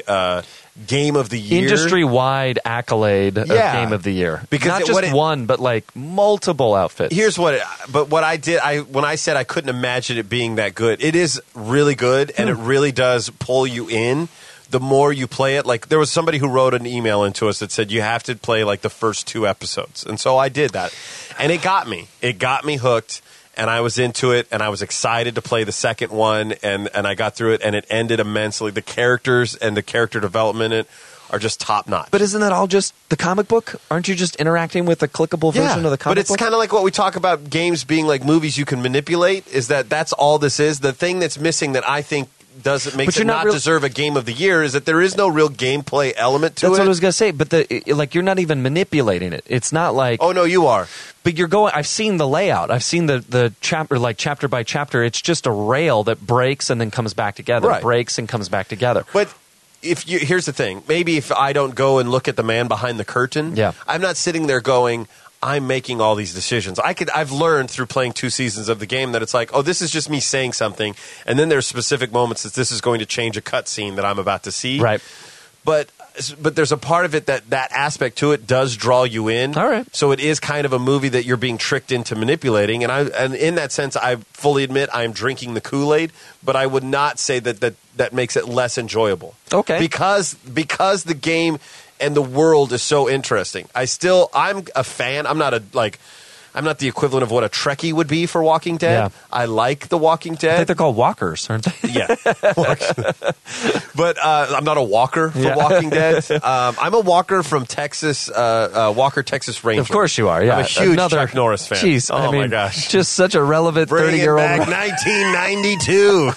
a Game of the Year. Industry-wide accolade of Game of the Year. Because not just one, but like multiple outfits. Here's what I did, when I said I couldn't imagine it being that good, it is really good, and it really does pull you in. The more you play it, like there was somebody who wrote an email into us that said you have to play like the first 2 episodes. And so I did that. And it got me. It got me hooked, and I was into it, and I was excited to play the second one, and I got through it, and it ended immensely. The characters and the character development in it are just top notch. But isn't that all just the comic book? Aren't you just interacting with a clickable version of the comic book? But it's kind of like what we talk about games being like movies you can manipulate, is that's all this is. The thing that's missing that I think makes it not deserve a Game of the Year is that there is no real gameplay element to it. That's what I was going to say. But you're not even manipulating it. It's not like... Oh, no, you are. But you're going... I've seen the layout. I've seen the chapter, like chapter by chapter. It's just a rail that breaks and then comes back together. Right. Breaks and comes back together. But here's the thing. Maybe if I don't go and look at the man behind the curtain, I'm not sitting there going... I'm making all these decisions. I've learned through playing 2 seasons of the game that it's like, oh, this is just me saying something, and then there's specific moments that this is going to change a cutscene that I'm about to see. Right. But there's a part of it that aspect to it does draw you in. All right. So it is kind of a movie that you're being tricked into manipulating. And in that sense, I fully admit I'm drinking the Kool-Aid, but I would not say that makes it less enjoyable. Okay. Because the game and the world is so interesting. I'm a fan. I'm not the equivalent of what a Trekkie would be for Walking Dead. Yeah. I like The Walking I Dead. think they're called walkers, aren't they? Yeah. But I'm not a walker for Walking Dead. I'm a walker from Texas, Walker, Texas Ranger. Of course you are, yeah. I'm a huge Chuck Norris fan. Jeez, oh, my gosh. Just such a relevant Bring 30-year-old. it back, 1992.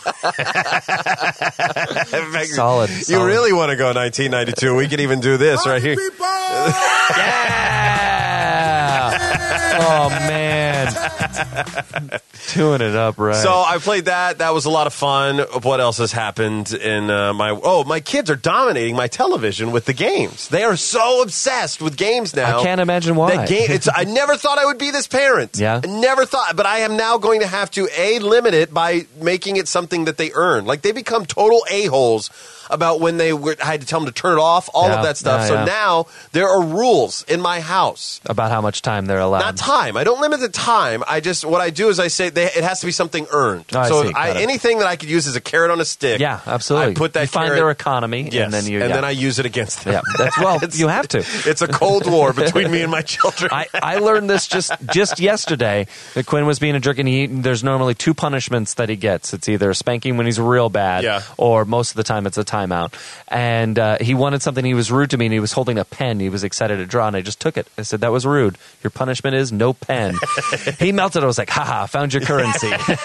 Solid. You really want to go 1992? We could even do this right here. Yeah! Oh, man. Doing it up right. So I played that. That was a lot of fun. What else has happened in my kids are dominating my television with the games. They are so obsessed with games now. I can't imagine why. I never thought I would be this parent. Yeah. I never thought, but I am now going to have to limit it by making it something that they earn. Like they become total a-holes about when I had to tell them to turn it off, all of that stuff. So now there are rules in my house about how much time they're allowed. Not time. I don't limit the time. What I do is I say it has to be something earned. Oh, anything that I could use as a carrot on a stick. Yeah, absolutely. I put that you find their economy, yes, and then I use it against them. Yeah, you have to. It's a cold war between me and my children. I learned this just yesterday that Quinn was being a jerk, and there's normally 2 punishments that he gets. It's either a spanking when he's real bad, or most of the time it's a timeout. And he wanted something. He was rude to me, and he was holding a pen. He was excited to draw, and I just took it. I said, that was rude. Your punishment is no pen. He melted. I was like, haha, found your currency.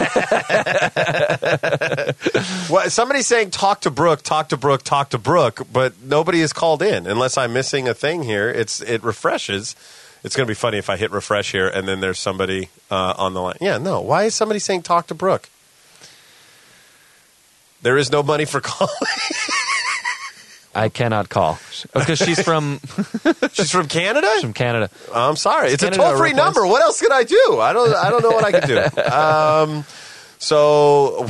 Well, somebody's saying talk to Brooke, but nobody is called in unless I'm missing a thing here. It refreshes. It's going to be funny if I hit refresh here and then there's somebody on the line. Yeah, no. Why is somebody saying talk to Brooke? There is no money for calling. I cannot call because she's from. She's from Canada. She's from Canada. I'm sorry. It's Canada a toll-free number. What else could I do? I don't know what I could do. So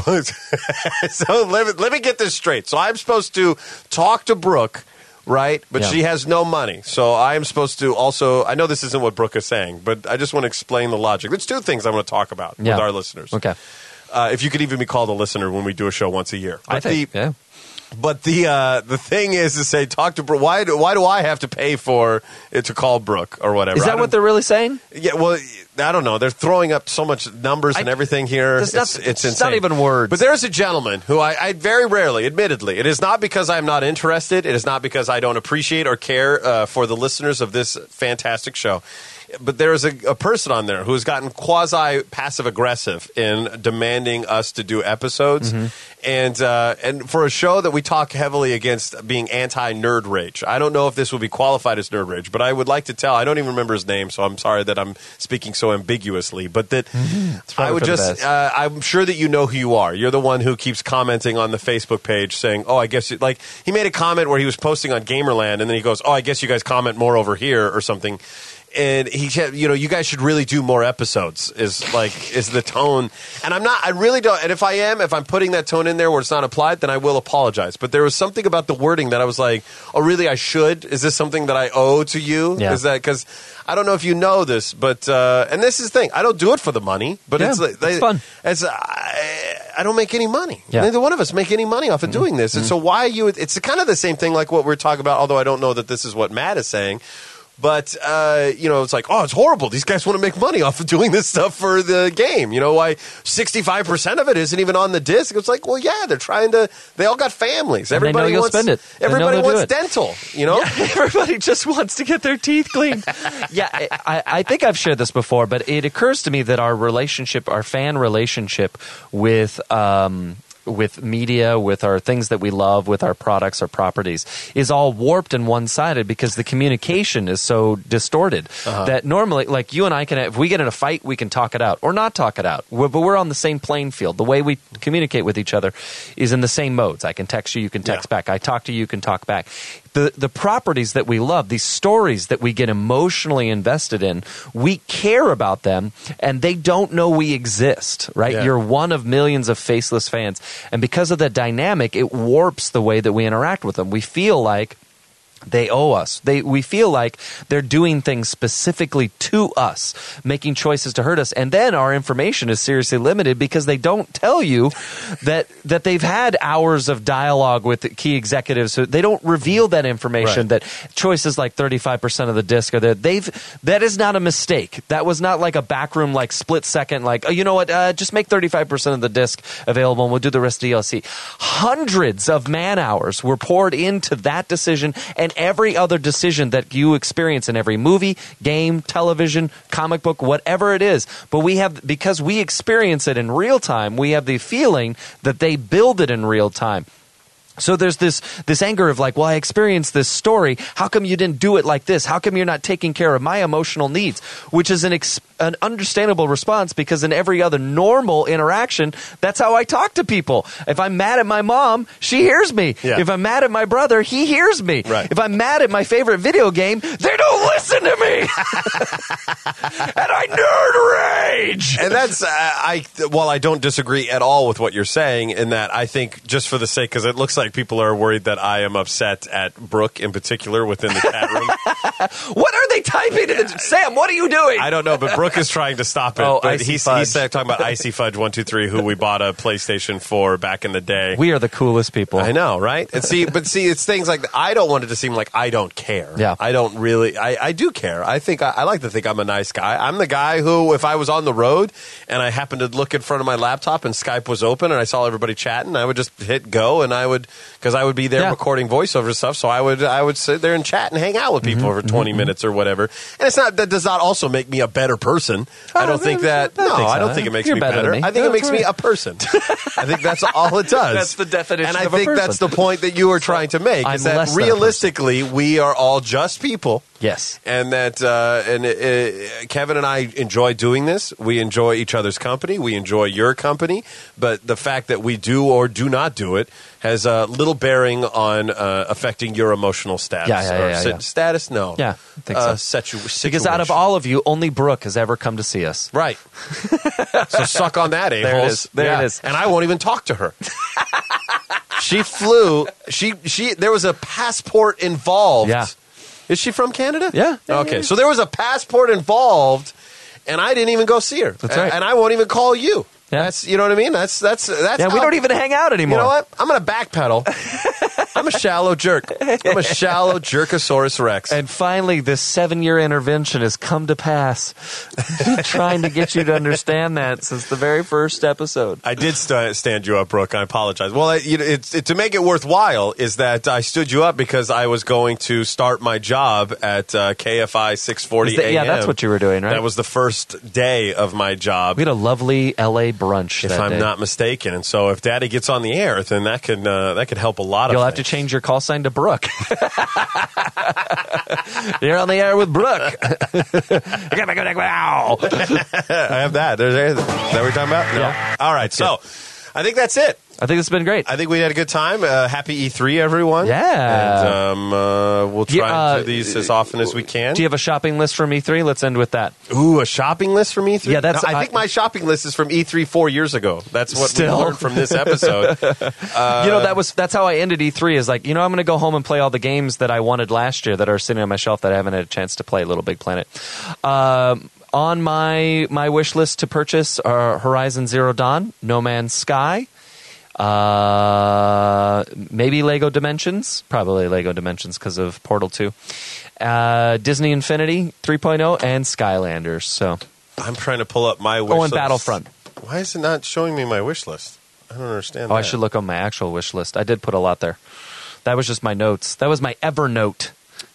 let me get this straight. So I'm supposed to talk to Brooke, right? But she has no money. So I am supposed to also. I know this isn't what Brooke is saying, but I just want to explain the logic. There's 2 things I want to talk about with our listeners. Okay. If you could even be called a listener when we do a show once a year. I think. Yeah. But the thing is to say, talk to Brooke. Why do I have to pay for it to call Brooke or whatever? Is that what they're really saying? Yeah, well, I don't know. They're throwing up so much numbers and everything here. It's insane. It's not even words. But there's a gentleman who I very rarely, admittedly, it is not because I'm not interested. It is not because I don't appreciate or care for the listeners of this fantastic show. But there is a person on there who has gotten quasi-passive-aggressive in demanding us to do episodes. Mm-hmm. And for a show that we talk heavily against being anti-nerd rage. I don't know if this would be qualified as nerd rage, but I would like to tell. I don't even remember his name, so I'm sorry that I'm speaking so ambiguously. But that I would just, I'm sure that you know who you are. You're the one who keeps commenting on the Facebook page saying, oh, I guess, like, he made a comment where he was posting on Gamerland, and then he goes, oh, I guess you guys comment more over here or something. And he said, you guys should really do more episodes is the tone. And I really don't. And if I'm putting that tone in there where it's not applied, then I will apologize. But there was something about the wording that I was like, oh, really, I should? Is this something that I owe to you? Yeah. Is that, because I don't know if you know this, but, and this is the thing, I don't do it for the money, but it's fun. I don't make any money. Yeah. Neither one of us make any money off of doing this. And so why it's kind of the same thing like what we're talking about, although I don't know that this is what Matt is saying. But, it's like, oh, it's horrible. These guys want to make money off of doing this stuff for the game. You know, why 65% of it isn't even on the disc? It's like, well, yeah, they all got families. Everybody wants, spend it. Everybody wants dental, Yeah, everybody just wants to get their teeth cleaned. I think I've shared this before, but it occurs to me that our fan relationship with media, with our things that we love, with our products, our properties, is all warped and one-sided because the communication is so distorted that normally, like you and I can, if we get in a fight, we can talk it out or not talk it out. But we're on the same playing field. The way we communicate with each other is in the same modes. I can text you, you can text back. I talk to you, you can talk back. the properties that we love, these stories that we get emotionally invested in, we care about them, and they don't know we exist, right? Yeah. You're one of millions of faceless fans. And because of that dynamic, it warps the way that we interact with them. We feel like they owe us. We feel like they're doing things specifically to us, making choices to hurt us, and then our information is seriously limited because they don't tell you that they've had hours of dialogue with key executives. So they don't reveal that information. Right. That choices like 35% of the disc are there. That is not a mistake. That was not like a backroom like split second. Like, oh, you know what? Just make 35% of the disc available, and we'll do the rest of DLC. Hundreds of man hours were poured into that decision and every other decision that you experience in every movie, game, television, comic book, whatever it is. But because we experience it in real time, we have the feeling that they build it in real time. So there's this anger of like, well, I experienced this story. How come you didn't do it like this? How come you're not taking care of my emotional needs? Which is an understandable response, because in every other normal interaction, that's how I talk to people. If I'm mad at my mom, she hears me. Yeah. If I'm mad at my brother, he hears me. Right. If I'm mad at my favorite video game, they don't listen to me. And I nerd rage. And that's, while I don't disagree at all with what you're saying, in that I think just for the sake, because it looks like people are worried that I am upset at Brooke in particular within the chat room. What are they typing in the Sam, what are you doing? I don't know, but Brooke is trying to stop it. Oh, but Icy he's Fudge. talking about Icy Fudge 123, who we bought a PlayStation 4 back in the day. We are the coolest people. I know, right? And see, it's things like that. I don't want it to seem like I don't care. Yeah. I don't really. I do care. I think I like to think I'm a nice guy. I'm the guy who, if I was on the road and I happened to look in front of my laptop and Skype was open and I saw everybody chatting, I would just hit go, and I would be there recording voiceover stuff. So I would sit there and chat and hang out with people for 20 minutes or whatever. And that does not also make me a better person. I don't think that. No, I don't think it makes You're me better better. than me. I think No, it makes that's me a person. I think that's all it does. That's the definition and I of a think person. that's the point that you were trying to make. I'm Is that less than a realistically, we are all just people. Yes. And that Kevin and I enjoy doing this. We enjoy each other's company. We enjoy your company. But the fact that we do or do not do it has little bearing on affecting your emotional status. Yeah. Status? No. Yeah, I think so. Because out of situation. all of you, only Brooke has ever come to see us. Right. So suck on that, There it a-holes. is. There it is. And I won't even talk to her. She flew. There was a passport involved. Yeah. Is she from Canada? Yeah. Okay. So there was a passport involved, and I didn't even go see her. That's right. And I won't even call you. Yeah. That's, you know what I mean? That's Yeah, we don't even hang out anymore. You know what? I'm going to backpedal. I'm a shallow jerk. I'm a shallow jerkosaurus rex. And finally, this 7-year intervention has come to pass. Trying to get you to understand that since the very first episode. I did stand you up, Brooke. I apologize. Well, to make it worthwhile is that I stood you up because I was going to start my job at KFI 640 AM. Yeah, that's what you were doing, right? That was the first day of my job. We had a lovely LA brunch if that I'm day. not mistaken. And so if Daddy gets on the air, then that could help a lot You'll of have to things. change your call sign to Brooke. You're on the air with Brooke. Wow. I have that. Is that what we're talking about? No. Yeah. All right. So I think that's it. I think it's been great. I think we had a good time. Happy E3, everyone. Yeah. And we'll try to do these as often as we can. Do you have a shopping list from E3? Let's end with that. Ooh, a shopping list from E3? Yeah, that's- No, I think my shopping list is from E3 4 years ago. That's what we learned from this episode. That's how I ended E3 is like, I'm going to go home and play all the games that I wanted last year that are sitting on my shelf that I haven't had a chance to play, Little Big Planet. On my wish list to purchase are Horizon Zero Dawn, No Man's Sky, maybe Lego Dimensions, probably Lego Dimensions because of Portal 2, Disney Infinity 3.0, and Skylanders. So I'm trying to pull up my wish and list. Battlefront. Why is it not showing me my wish list? I don't understand Oh, that. I should look on my actual wish list. I did put a lot there. That was just my notes. That was my Evernote.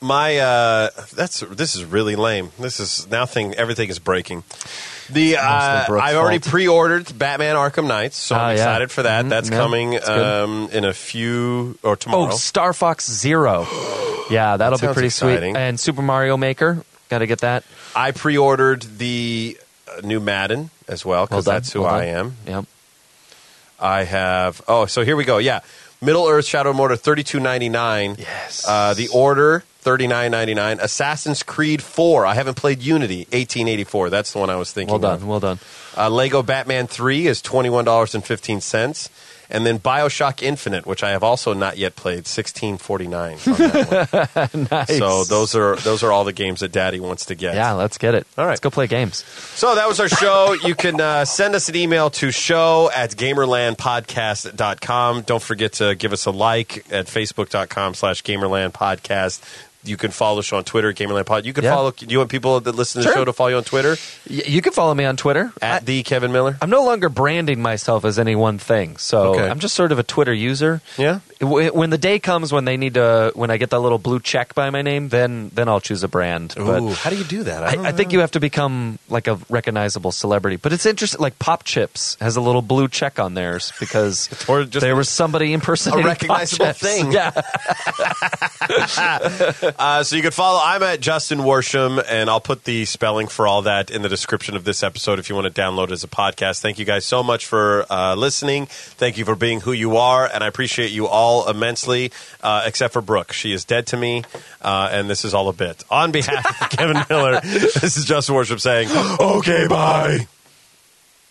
This is really lame. This is everything is breaking. Brooke's I've already fault. pre-ordered Batman Arkham Knights, so I'm yeah. excited for that. That's Yeah, coming it's good. in a few or tomorrow. Oh, Star Fox Zero. Yeah, that'll be sounds pretty exciting. sweet. And Super Mario Maker. Got to get that. I pre-ordered the new Madden as well because Well done. that's who Well I done. am. Yep. I have. Oh, so here we go. Yeah. Middle Earth Shadow Mortar, $32.99. Yes. The Order, $39.99. Assassin's Creed 4. I haven't played Unity, $18.84. That's the one I was thinking. Well done. Lego Batman 3 is $21.15. And then BioShock Infinite, which I have also not yet played, $16.49 on that one. Nice. So those are all the games that Daddy wants to get. Yeah, let's get it. All right. Let's go play games. So that was our show. You can send us an email to show@gamerlandpodcast.com. Don't forget to give us a like at facebook.com/gamerlandpodcast. You can follow us on Twitter, Gamerland Pod. You can follow. You want people that listen to the show to follow you on Twitter? You can follow me on Twitter At the Kevin Miller. I'm no longer branding myself as any one thing, so I'm just sort of a Twitter user. Yeah. When the day comes when they need to, when I get that little blue check by my name, then I'll choose a brand. But Ooh, how do you do that? I think you have to become like a recognizable celebrity. But it's interesting. Like Pop Chips has a little blue check on theirs because there was somebody impersonating a recognizable Pop Chips. thing. Yeah. So you can follow. I'm at Justin Worsham, and I'll put the spelling for all that in the description of this episode if you want to download it as a podcast. Thank you guys so much for listening. Thank you for being who you are, and I appreciate you all immensely, except for Brooke. She is dead to me, and this is all a bit. On behalf of Kevin Miller, this is Justin Worsham saying, okay, bye.